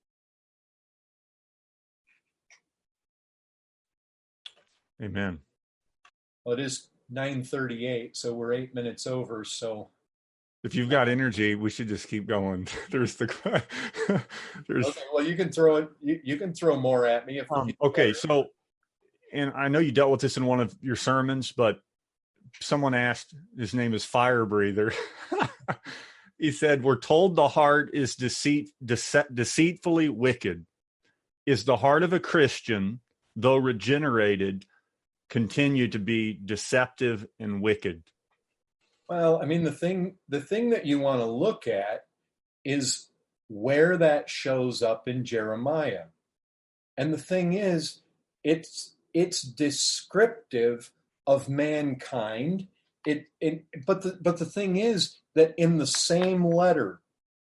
Amen. Well, it is 9:38, so we're 8 minutes over. So if you've got energy, we should just keep going. Okay, well, you can throw it. You can throw more at me. Okay, so, and I know you dealt with this in one of your sermons, but someone asked, his name is Fire Breather. He said, we're told the heart is deceitfully wicked. Is the heart of a Christian, though regenerated, continue to be deceptive and wicked? Well, I mean, the thing that you want to look at is where that shows up in Jeremiah. And the thing is, it's descriptive of mankind. But the thing is that in the same letter,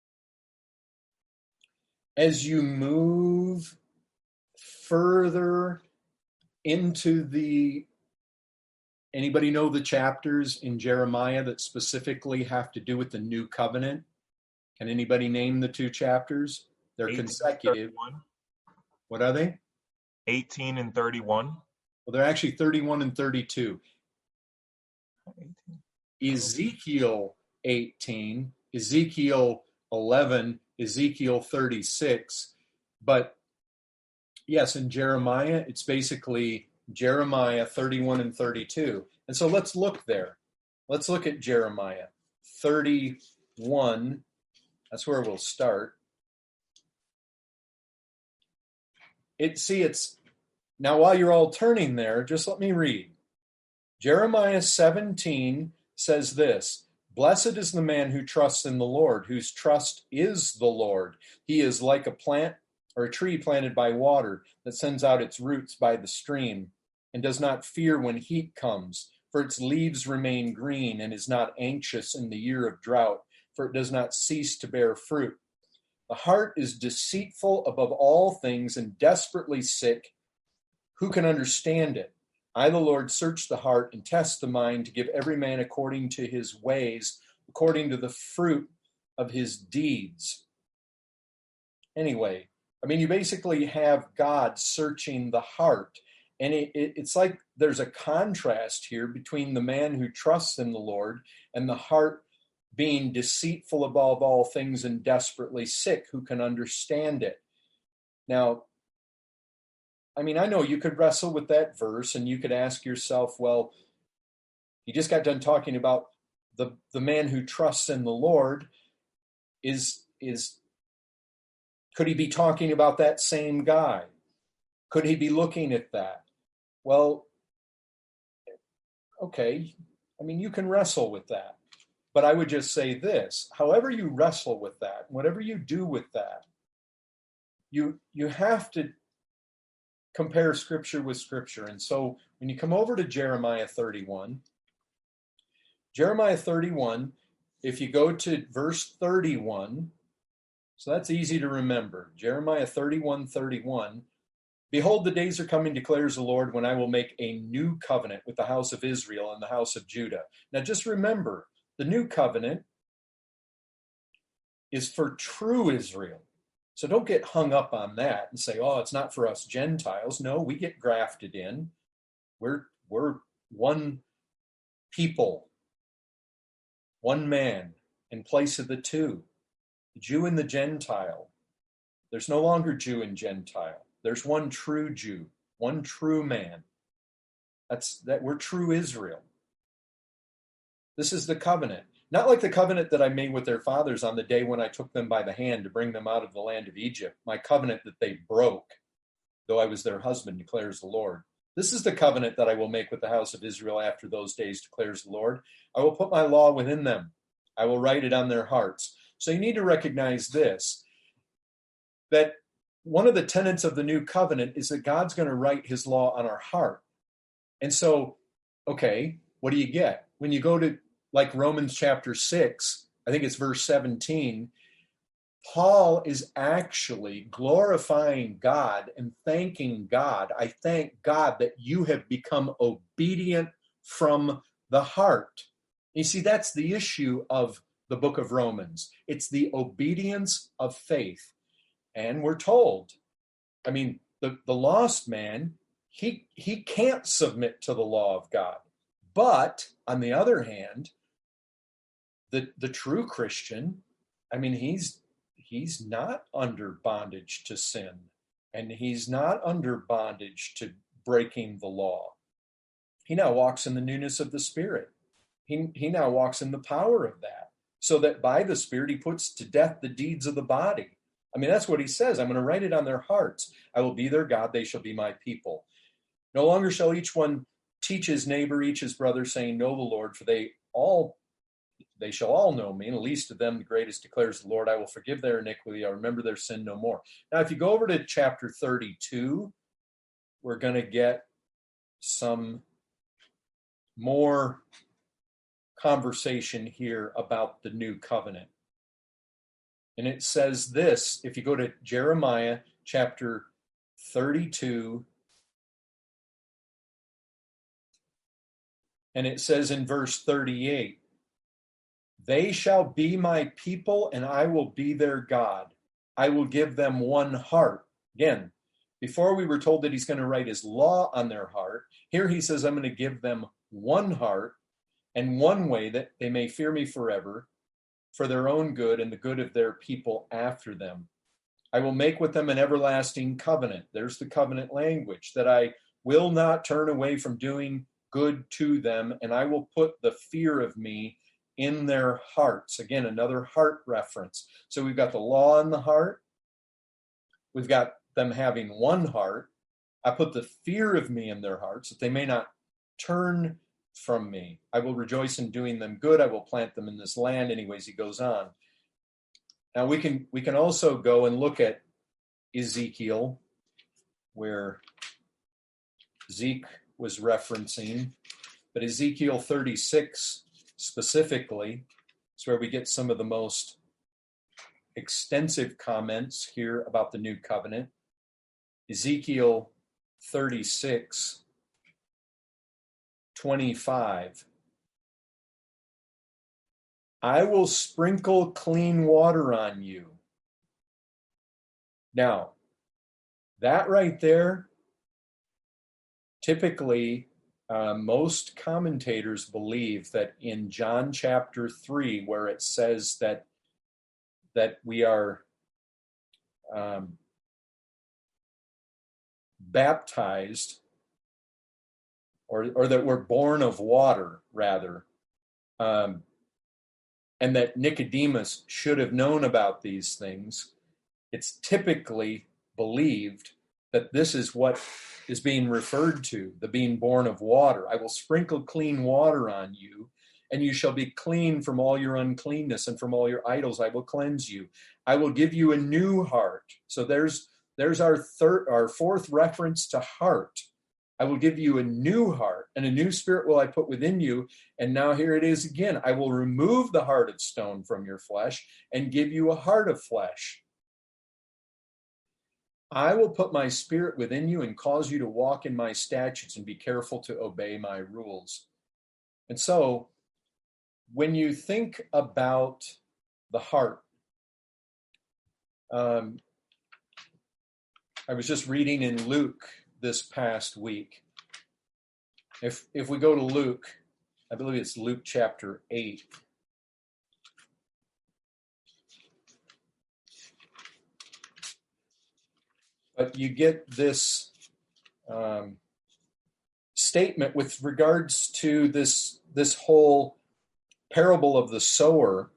as you move further into anybody know the chapters in Jeremiah that specifically have to do with the new covenant? Can anybody name the two chapters? They're consecutive. 31. What are they? 18 and 31. Well, they're actually 31 and 32. 18. Ezekiel 18, Ezekiel 11, Ezekiel 36. But yes, in Jeremiah, it's basically Jeremiah 31 and 32. And so let's look there. Let's look at Jeremiah 31. That's where we'll start. Now while you're all turning there, just let me read. Jeremiah 17 says this, "Blessed is the man who trusts in the Lord, whose trust is the Lord. He is like a plant or a tree planted by water that sends out its roots by the stream and does not fear when heat comes, for its leaves remain green, and is not anxious in the year of drought, for it does not cease to bear fruit. The heart is deceitful above all things and desperately sick. Who can understand it? I, the Lord, search the heart and test the mind to give every man according to his ways, according to the fruit of his deeds. Anyway, I mean, you basically have God searching the heart. And it's like there's a contrast here between the man who trusts in the Lord and the heart being deceitful above all things and desperately sick. Who can understand it? Now, I mean, I know you could wrestle with that verse and you could ask yourself, well, you just got done talking about the man who trusts in the Lord. Could he be talking about that same guy? Could he be looking at that? Well, okay, I mean, you can wrestle with that. But I would just say this, however you wrestle with that, whatever you do with that, you have to compare Scripture with Scripture. And so when you come over to Jeremiah 31, if you go to verse 31, so that's easy to remember. Jeremiah 31:31. Behold, the days are coming, declares the Lord, when I will make a new covenant with the house of Israel and the house of Judah. Now just remember, the new covenant is for true Israel. So don't get hung up on that and say, oh, it's not for us Gentiles. No, we get grafted in. We're one people, one man in place of the two, the Jew and the Gentile. There's no longer Jew and Gentile. There's one true Jew, one true man. That we're true Israel. This is the covenant. Not like the covenant that I made with their fathers on the day when I took them by the hand to bring them out of the land of Egypt, my covenant that they broke, though I was their husband, declares the Lord. This is the covenant that I will make with the house of Israel after those days, declares the Lord. I will put my law within them. I will write it on their hearts. So you need to recognize this, that one of the tenets of the new covenant is that God's going to write his law on our heart. And so, okay, what do you get? When you go to like Romans chapter 6, I think it's verse 17, Paul is actually glorifying God and thanking God. I thank God that you have become obedient from the heart. You see, that's the issue of the book of Romans. It's the obedience of faith. And we're told, I mean, the lost man, he can't submit to the law of God. But on the other hand, the true Christian, I mean, he's not under bondage to sin, and he's not under bondage to breaking the law. He now walks in the newness of the Spirit. He now walks in the power of that, so that by the Spirit he puts to death the deeds of the body. I mean, that's what he says. I'm going to write it on their hearts. I will be their God. They shall be my people. No longer shall each one teach his neighbor, each his brother, saying, know the Lord, for they shall all know me, and the least of them the greatest, declares the Lord. I will forgive their iniquity. I remember their sin no more. Now, if you go over to chapter 32, we're going to get some more conversation here about the new covenant. And it says this, if you go to Jeremiah chapter 32, and it says in verse 38, they shall be my people, and I will be their God. I will give them one heart. Again, before we were told that he's going to write his law on their heart. Here he says, I'm going to give them one heart and one way that they may fear me forever, for their own good and the good of their people after them. I will make with them an everlasting covenant. There's the covenant language, that I will not turn away from doing good to them, and I will put the fear of me in their hearts. Again, another heart reference. So we've got the law in the heart. We've got them having one heart. I put the fear of me in their hearts, that they may not turn from me. I will rejoice in doing them good. I will plant them in this land. Anyways, he goes on. Now we can also go and look at Ezekiel, where Zeke was referencing, but Ezekiel 36 specifically is where we get some of the most extensive comments here about the new covenant. Ezekiel 36:25. I will sprinkle clean water on you. Now, that right there, typically, most commentators believe that in John chapter 3, where it says that we are baptized, or that we're born of water, rather, and that Nicodemus should have known about these things, it's typically believed that this is what is being referred to, the being born of water. I will sprinkle clean water on you, and you shall be clean from all your uncleanness, and from all your idols I will cleanse you. I will give you a new heart. So there's our fourth reference to heart. I will give you a new heart, and a new spirit will I put within you. And now here it is again. I will remove the heart of stone from your flesh and give you a heart of flesh. I will put my spirit within you and cause you to walk in my statutes and be careful to obey my rules. And so, when you think about the heart, I was just reading in Luke this past week. If we go to Luke, I believe it's Luke chapter 8. But you get this statement with regards to this whole parable of the sower.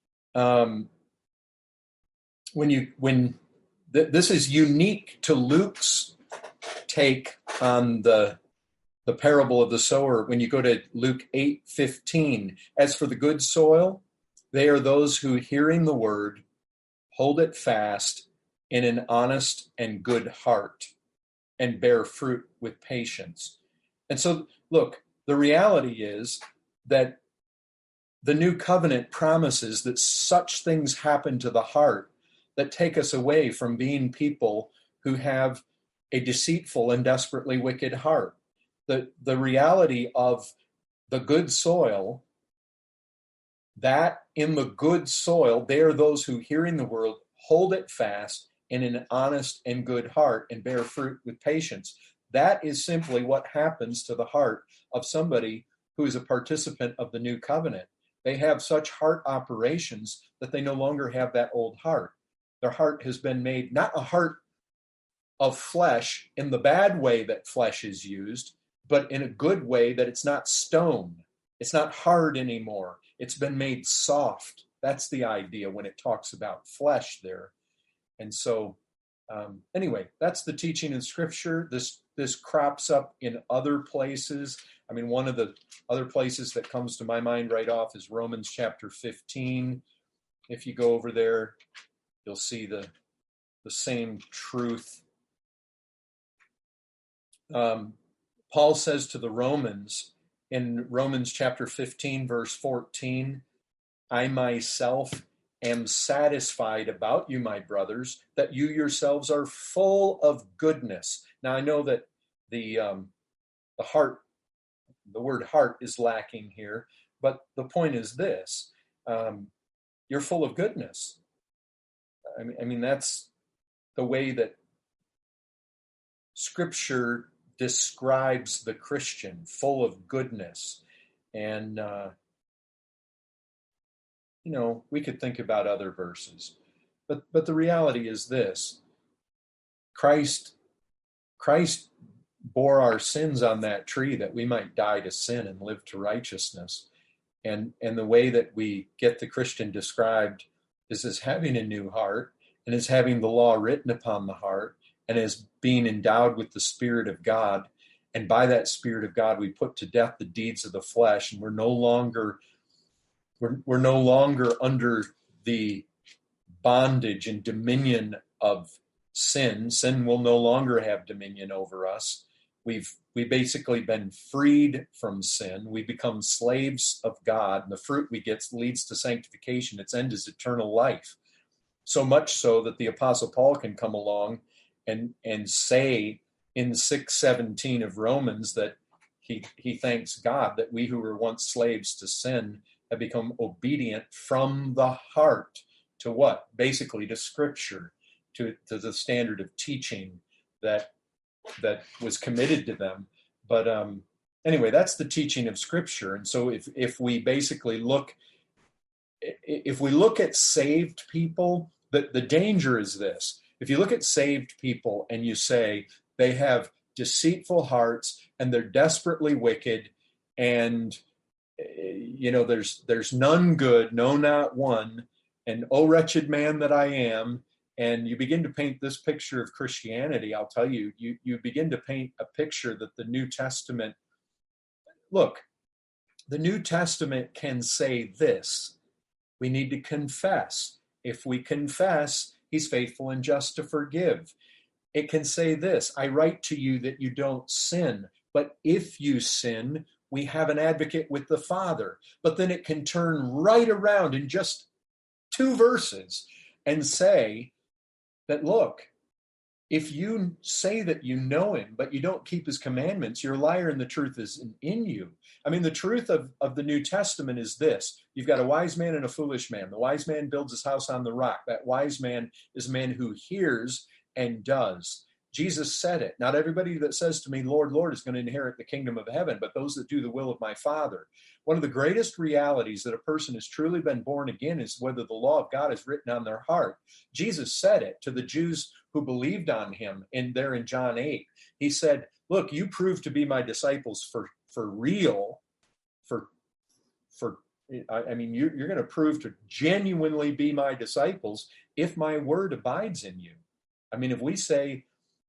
This is unique to Luke's take on the parable of the sower. When you go to Luke 8:15, as for the good soil, they are those who, hearing the word, hold it fast in an honest and good heart, and bear fruit with patience. And so, look, the reality is that the new covenant promises that such things happen to the heart that take us away from being people who have a deceitful and desperately wicked heart. The reality of the good soil, that in the good soil, they are those who, hearing the word, hold it fast in an honest and good heart and bear fruit with patience. That is simply what happens to the heart of somebody who is a participant of the new covenant. They have such heart operations that they no longer have that old heart. Their heart has been made not a heart of flesh in the bad way that flesh is used, but in a good way that it's not stone. It's not hard anymore. It's been made soft. That's the idea when it talks about flesh there. And so, anyway, that's the teaching in Scripture. This crops up in other places. I mean, one of the other places that comes to my mind right off is Romans chapter 15. If you go over there, you'll see the same truth. Paul says to the Romans in Romans chapter 15, verse 14, I myself am satisfied about you, my brothers, that you yourselves are full of goodness. Now, I know that the heart, the word heart is lacking here, but the point is this, you're full of goodness. I mean, that's the way that Scripture describes the Christian, full of goodness. And, we could think about other verses, but the reality is this: Christ bore our sins on that tree that we might die to sin and live to righteousness. And the way that we get the Christian described is as having a new heart, and as having the law written upon the heart, and as being endowed with the Spirit of God. And by that Spirit of God, we put to death the deeds of the flesh, and we're no longer under the bondage and dominion of sin. Sin will no longer have dominion over us. We've basically been freed from sin. We become slaves of God, and the fruit we get leads to sanctification. Its end is eternal life. So much so that the Apostle Paul can come along and say in 6:17 of Romans that he thanks God that we who were once slaves to sin have become obedient from the heart to what? Basically to Scripture, to the standard of teaching that was committed to them. But anyway, that's the teaching of Scripture. And so if we basically look at saved people, the danger is this. If you look at saved people and you say they have deceitful hearts and they're desperately wicked, and there's none good, no, not one, and oh, wretched man that I am, and you begin to paint this picture of Christianity, I'll tell you, you begin to paint a picture that the New Testament, look, the New Testament can say this: we need to confess. If we confess, he's faithful and just to forgive. It can say this: I write to you that you don't sin, but if you sin, we have an advocate with the Father. But then it can turn right around in just 2 verses and say that, look, if you say that you know him, but you don't keep his commandments, you're a liar and the truth isn't in you. I mean, the truth of the New Testament is this: you've got a wise man and a foolish man. The wise man builds his house on the rock. That wise man is a man who hears and does. Jesus said it. Not everybody that says to me, Lord, Lord, is going to inherit the kingdom of heaven, but those that do the will of my Father. One of the greatest realities that a person has truly been born again is whether the law of God is written on their heart. Jesus said it to the Jews who believed on him in John 8. He said, look, you prove to be my disciples for real, I mean, you're going to prove to genuinely be my disciples if my word abides in you. I mean, if we say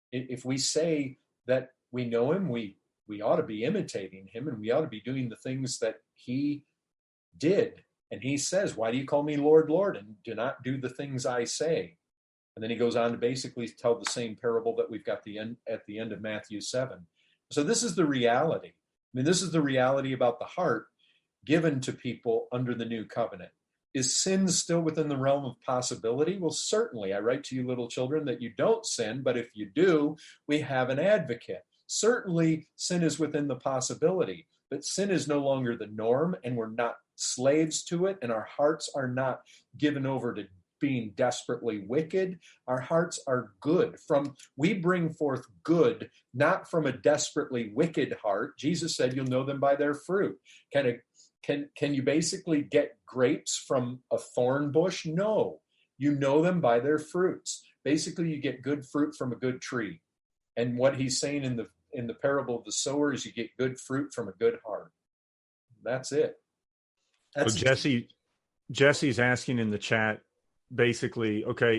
that we know him, we ought to be imitating him, and we ought to be doing the things that he did. And he says, why do you call me Lord, Lord, and do not do the things I say? And then he goes on to basically tell the same parable that we've got at the end of Matthew 7. So this is the reality. I mean, this is the reality about the heart given to people under the new covenant. Is sin still within the realm of possibility? Well, certainly. I write to you, little children, that you don't sin, but if you do, we have an advocate. Certainly, sin is within the possibility, but sin is no longer the norm, and we're not slaves to it, and our hearts are not given over to being desperately wicked. Our hearts are good. We bring forth good, not from a desperately wicked heart. Jesus said, you'll know them by their fruit. Can you basically get grapes from a thorn bush? No. You know them by their fruits. Basically, you get good fruit from a good tree. And what he's saying in the parable of the sower is you get good fruit from a good heart. That's it. So Jesse's asking in the chat, basically, okay,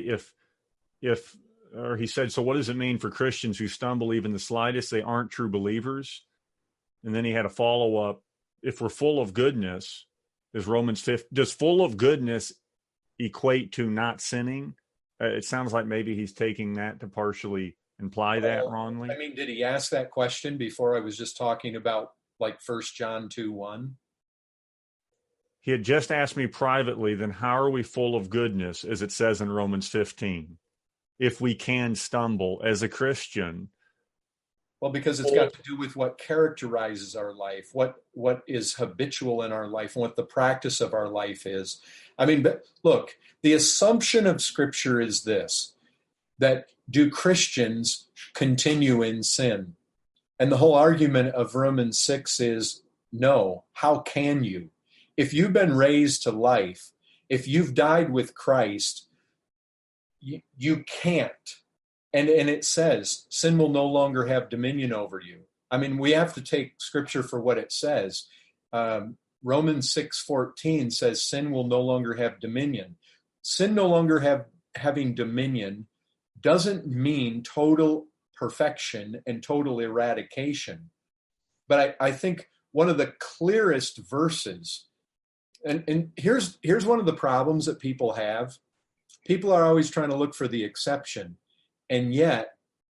or he said, so what does it mean for Christians who stumble even the slightest? They aren't true believers. And then he had a follow-up. If we're full of goodness, does full of goodness equate to not sinning? It sounds like maybe he's taking that to partially imply that wrongly. I mean, did he ask that question before I was just talking about like 1 John 2:1? He had just asked me privately, then how are we full of goodness, as it says in Romans 15, if we can stumble as a Christian? Well, because it's got to do with what characterizes our life, what is habitual in our life, and what the practice of our life is. I mean, but look, the assumption of Scripture is this, that do Christians continue in sin? And the whole argument of Romans 6 is, no, how can you? If you've been raised to life, if you've died with Christ, you can't. And it says, sin will no longer have dominion over you. I mean, we have to take Scripture for what it says. Romans 6:14 says sin will no longer have dominion. Sin no longer having dominion doesn't mean total perfection and total eradication. But I think one of the clearest verses, and here's one of the problems that people have. People are always trying to look for the exception. And yet,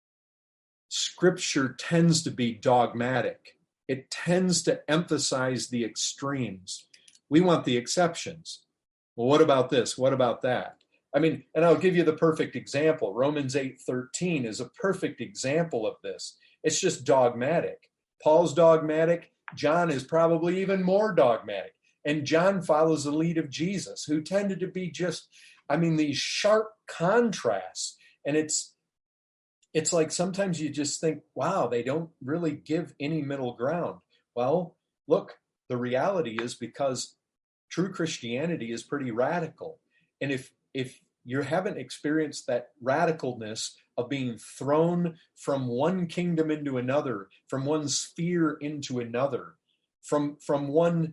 Scripture tends to be dogmatic. It tends to emphasize the extremes. We want the exceptions. Well, what about this? What about that? I mean, and I'll give you the perfect example. Romans 8:13 is a perfect example of this. It's just dogmatic. Paul's dogmatic. John is probably even more dogmatic. And John follows the lead of Jesus, who tended to be just, these sharp contrasts. And it's like sometimes you just think, wow, they don't really give any middle ground. Well, look, the reality is because true Christianity is pretty radical. And if you haven't experienced that radicalness of being thrown from one kingdom into another, from one sphere into another, from one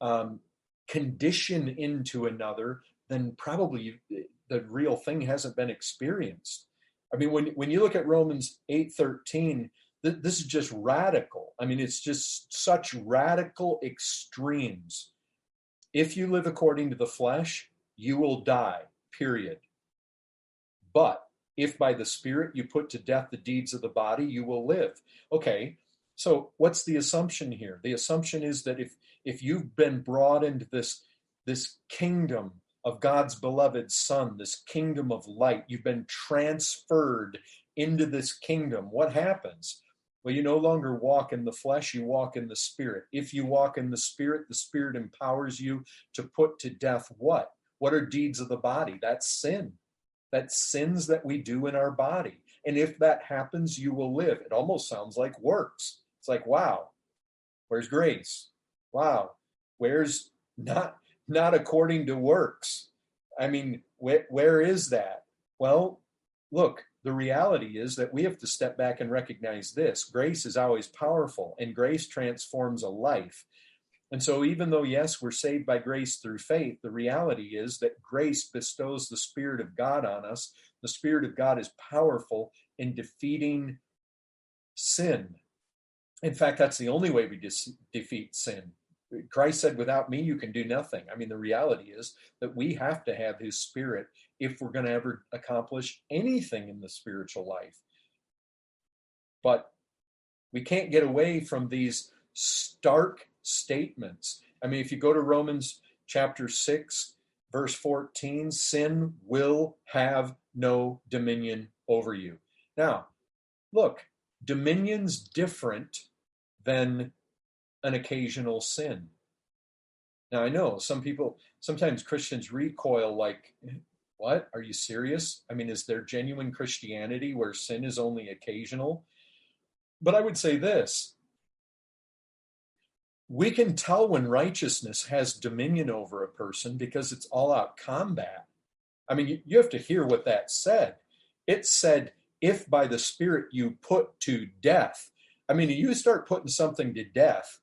condition into another, then probably the real thing hasn't been experienced. I mean, when you look at Romans 8:13, this is just radical. I mean, it's just such radical extremes. If you live according to the flesh, you will die, period. But if by the Spirit you put to death the deeds of the body, you will live. Okay, so what's the assumption here? The assumption is that if you've been brought into this kingdom of God's beloved Son, this kingdom of light, you've been transferred into this kingdom, what happens? Well, you no longer walk in the flesh, you walk in the Spirit. If you walk in the Spirit empowers you to put to death what? What are deeds of the body? That's sin. That's sins that we do in our body. And if that happens, you will live. It almost sounds like works. It's like, wow, where's grace? Wow, where's not according to works? I mean, where is that? Well, look, the reality is that we have to step back and recognize this. Grace is always powerful, and grace transforms a life. And so even though, yes, we're saved by grace through faith, the reality is that grace bestows the Spirit of God on us. The Spirit of God is powerful in defeating sin. In fact, that's the only way we defeat sin. Christ said, without me, you can do nothing. I mean, the reality is that we have to have his Spirit if we're going to ever accomplish anything in the spiritual life. But we can't get away from these stark statements. I mean, if you go to Romans chapter 6, verse 14, sin will have no dominion over you. Now, look, dominion's different than an occasional sin. Now, I know sometimes Christians recoil like, what? Are you serious? I mean, is there genuine Christianity where sin is only occasional? But I would say this. We can tell when righteousness has dominion over a person because it's all out combat. I mean, you have to hear what that said. It said, if by the Spirit you put to death. I mean, you start putting something to death.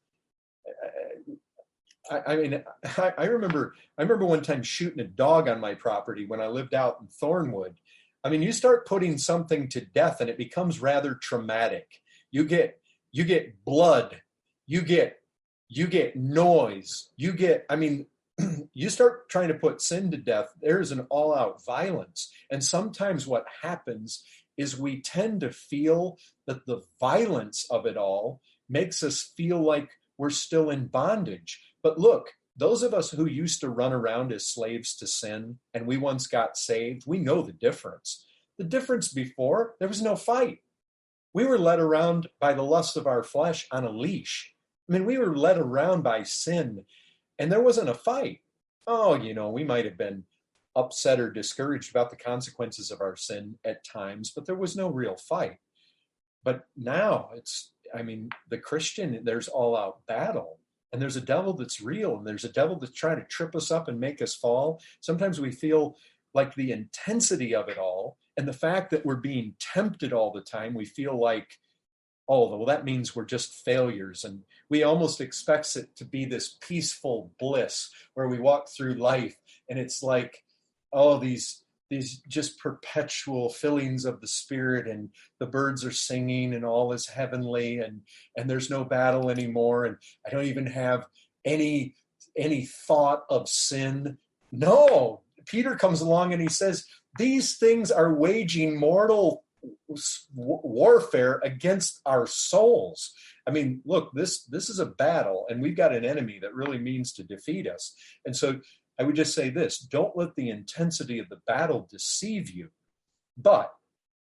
I remember one time shooting a dog on my property when I lived out in Thornwood. I mean, you start putting something to death and it becomes rather traumatic. You get blood, you get noise, you start trying to put sin to death, there's an all-out violence. And sometimes what happens is we tend to feel that the violence of it all makes us feel like we're still in bondage. But look, those of us who used to run around as slaves to sin and we once got saved, we know the difference. The difference before, there was no fight. We were led around by the lust of our flesh on a leash. I mean, we were led around by sin and there wasn't a fight. Oh, we might have been upset or discouraged about the consequences of our sin at times, but there was no real fight. But now the Christian, there's all out battle. And there's a devil that's real, and there's a devil that's trying to trip us up and make us fall. Sometimes we feel like the intensity of it all, and the fact that we're being tempted all the time, we feel like, oh, well, that means we're just failures. And we almost expect it to be this peaceful bliss where we walk through life, and it's like, oh, these just perpetual fillings of the Spirit, and the birds are singing and all is heavenly, and there's no battle anymore, and I don't even have any thought of sin. No, Peter comes along and he says, these things are waging mortal warfare against our souls. I mean, look, this is a battle, and we've got an enemy that really means to defeat us. And so I would just say this: don't let the intensity of the battle deceive you, but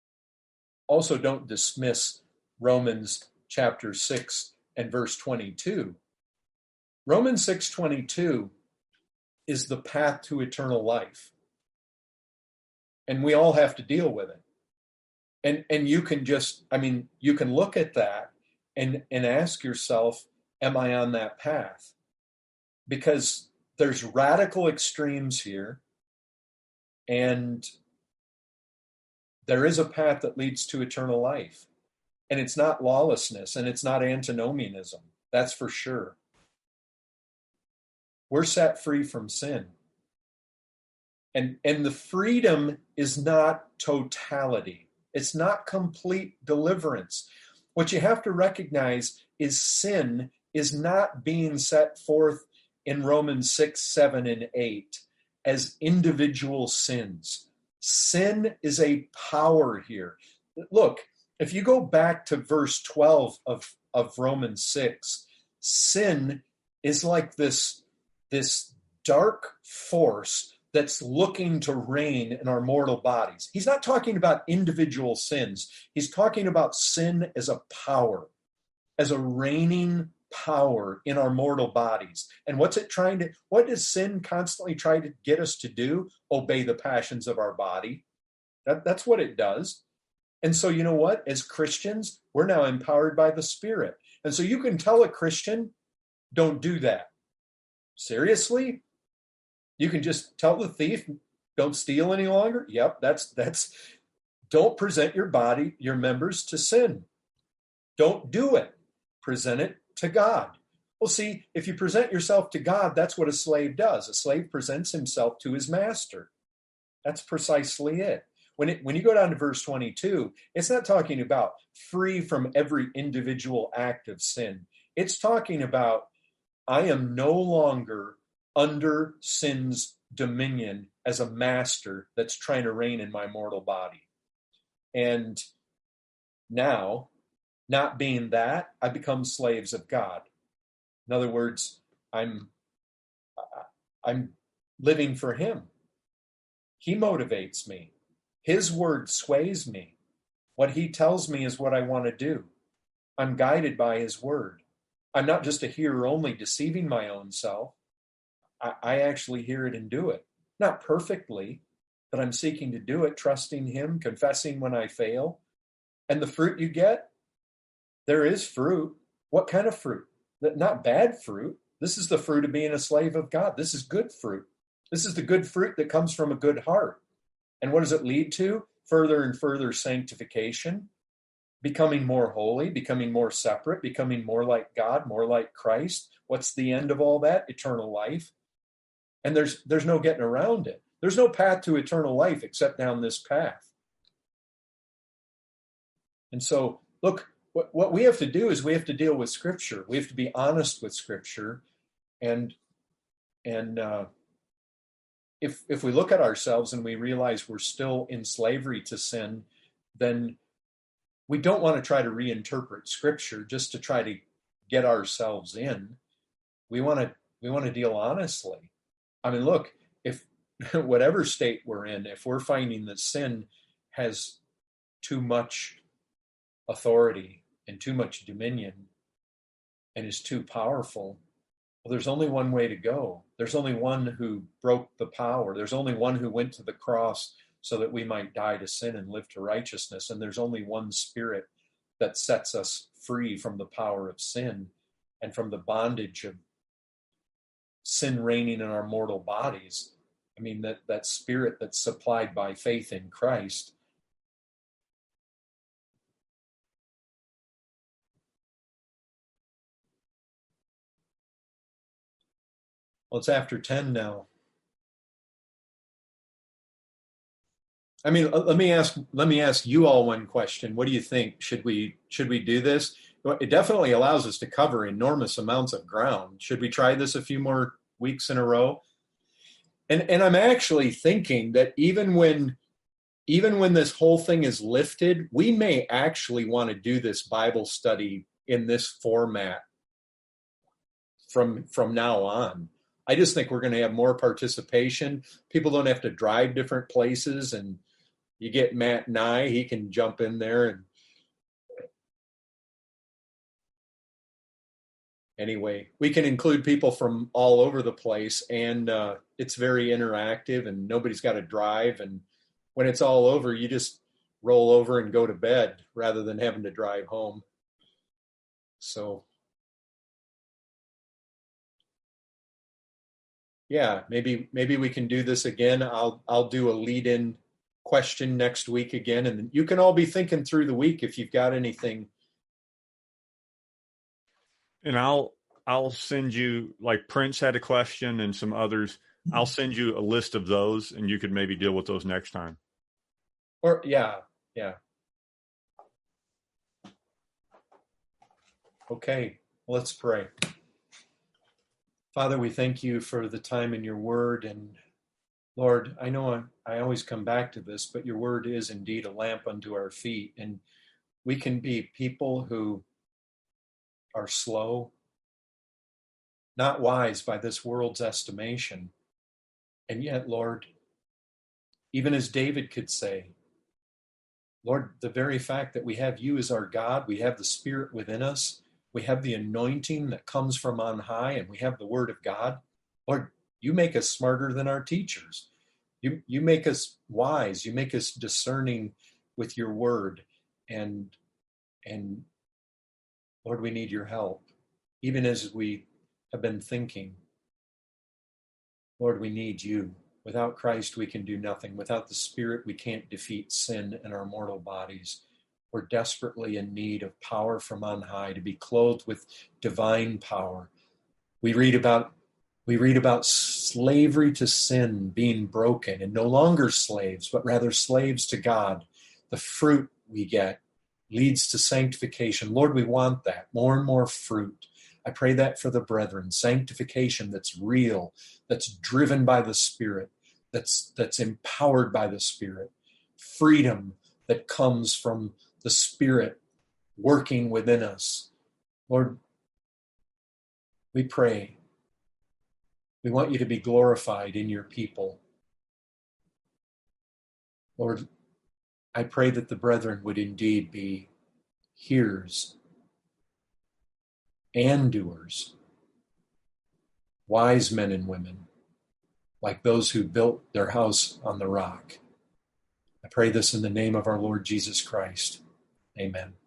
also don't dismiss Romans chapter 6 and verse 22. Romans 6:22 is the path to eternal life. And we all have to deal with it. And you can just, you can look at that and ask yourself, am I on that path? Because there's radical extremes here, and there is a path that leads to eternal life. And it's not lawlessness, and it's not antinomianism. That's for sure. We're set free from sin. And the freedom is not totality. It's not complete deliverance. What you have to recognize is sin is not being set forth in Romans 6, 7, and 8 as individual sins. Sin is a power here. Look, if you go back to verse 12 of Romans 6, sin is like this dark force that's looking to reign in our mortal bodies. He's not talking about individual sins. He's talking about sin as a power, as a reigning power in our mortal bodies. And what does sin constantly try to get us to do? Obey the passions of our body. That's what it does. And so, you know what? As Christians, we're now empowered by the Spirit. And so you can tell a Christian, don't do that. Seriously? You can just tell the thief, don't steal any longer? Yep, that's don't present your body, your members to sin. Don't do it. Present it to God. Well, see, if you present yourself to God, that's what a slave does. A slave presents himself to his master. That's precisely it. When you go down to verse 22, it's not talking about free from every individual act of sin. It's talking about, I am no longer under sin's dominion as a master that's trying to reign in my mortal body. And now, not being that, I become slaves of God. In other words, I'm living for him. He motivates me. His word sways me. What he tells me is what I want to do. I'm guided by his word. I'm not just a hearer only, deceiving my own self. I actually hear it and do it. Not perfectly, but I'm seeking to do it, trusting him, confessing when I fail. And the fruit you get, there is fruit. What kind of fruit? Not bad fruit. This is the fruit of being a slave of God. This is good fruit. This is the good fruit that comes from a good heart. And what does it lead to? Further and further sanctification, becoming more holy, becoming more separate, becoming more like God, more like Christ. What's the end of all that? Eternal life. And there's no getting around it. There's no path to eternal life except down this path. And so, look, what we have to do is we have to deal with Scripture. We have to be honest with Scripture. And if we look at ourselves and we realize we're still in slavery to sin, then we don't want to try to reinterpret Scripture just to try to get ourselves in. We want to deal honestly. I mean, look, if whatever state we're in, if we're finding that sin has too much authority and too much dominion and is too powerful, well, there's only one way to go. There's only one who broke the power. There's only one who went to the cross so that we might die to sin and live to righteousness. And there's only one Spirit that sets us free from the power of sin and from the bondage of sin reigning in our mortal bodies. I mean, that Spirit that's supplied by faith in Christ. Well, it's after 10 now. I mean, let me ask you all one question. What do you think? Should we do this? It definitely allows us to cover enormous amounts of ground. Should we try this a few more weeks in a row? And I'm actually thinking that even when even when this whole thing is lifted, we may actually want to do this Bible study in this format from now on. I just think we're going to have more participation. People don't have to drive different places, and you get Matt Nye, he can jump in there. And anyway, we can include people from all over the place, and it's very interactive, and nobody's got to drive. And when it's all over, you just roll over and go to bed rather than having to drive home. So, yeah, maybe we can do this again. I'll do a lead-in question next week again, and you can all be thinking through the week if you've got anything. And I'll send you, like Prince had a question and some others. I'll send you a list of those, and you could maybe deal with those next time. Or yeah. Okay, let's pray. Father, we thank you for the time in your word. And Lord, I know I always come back to this, but your word is indeed a lamp unto our feet. And we can be people who are slow, not wise by this world's estimation. And yet, Lord, even as David could say, Lord, the very fact that we have you as our God, we have the Spirit within us, we have the anointing that comes from on high, and we have the Word of God. Lord, you make us smarter than our teachers. You make us wise. You make us discerning with your Word. And Lord, we need your help. Even as we have been thinking, Lord, we need you. Without Christ, we can do nothing. Without the Spirit, we can't defeat sin in our mortal bodies. We're desperately in need of power from on high, to be clothed with divine power. We read about slavery to sin being broken, and no longer slaves, but rather slaves to God. The fruit we get leads to sanctification. Lord, we want that, more and more fruit. I pray that for the brethren, sanctification that's real, that's driven by the Spirit, that's empowered by the Spirit, freedom that comes from the Spirit working within us. Lord, we pray. We want you to be glorified in your people. Lord, I pray that the brethren would indeed be hearers and doers, wise men and women, like those who built their house on the rock. I pray this in the name of our Lord Jesus Christ. Amen.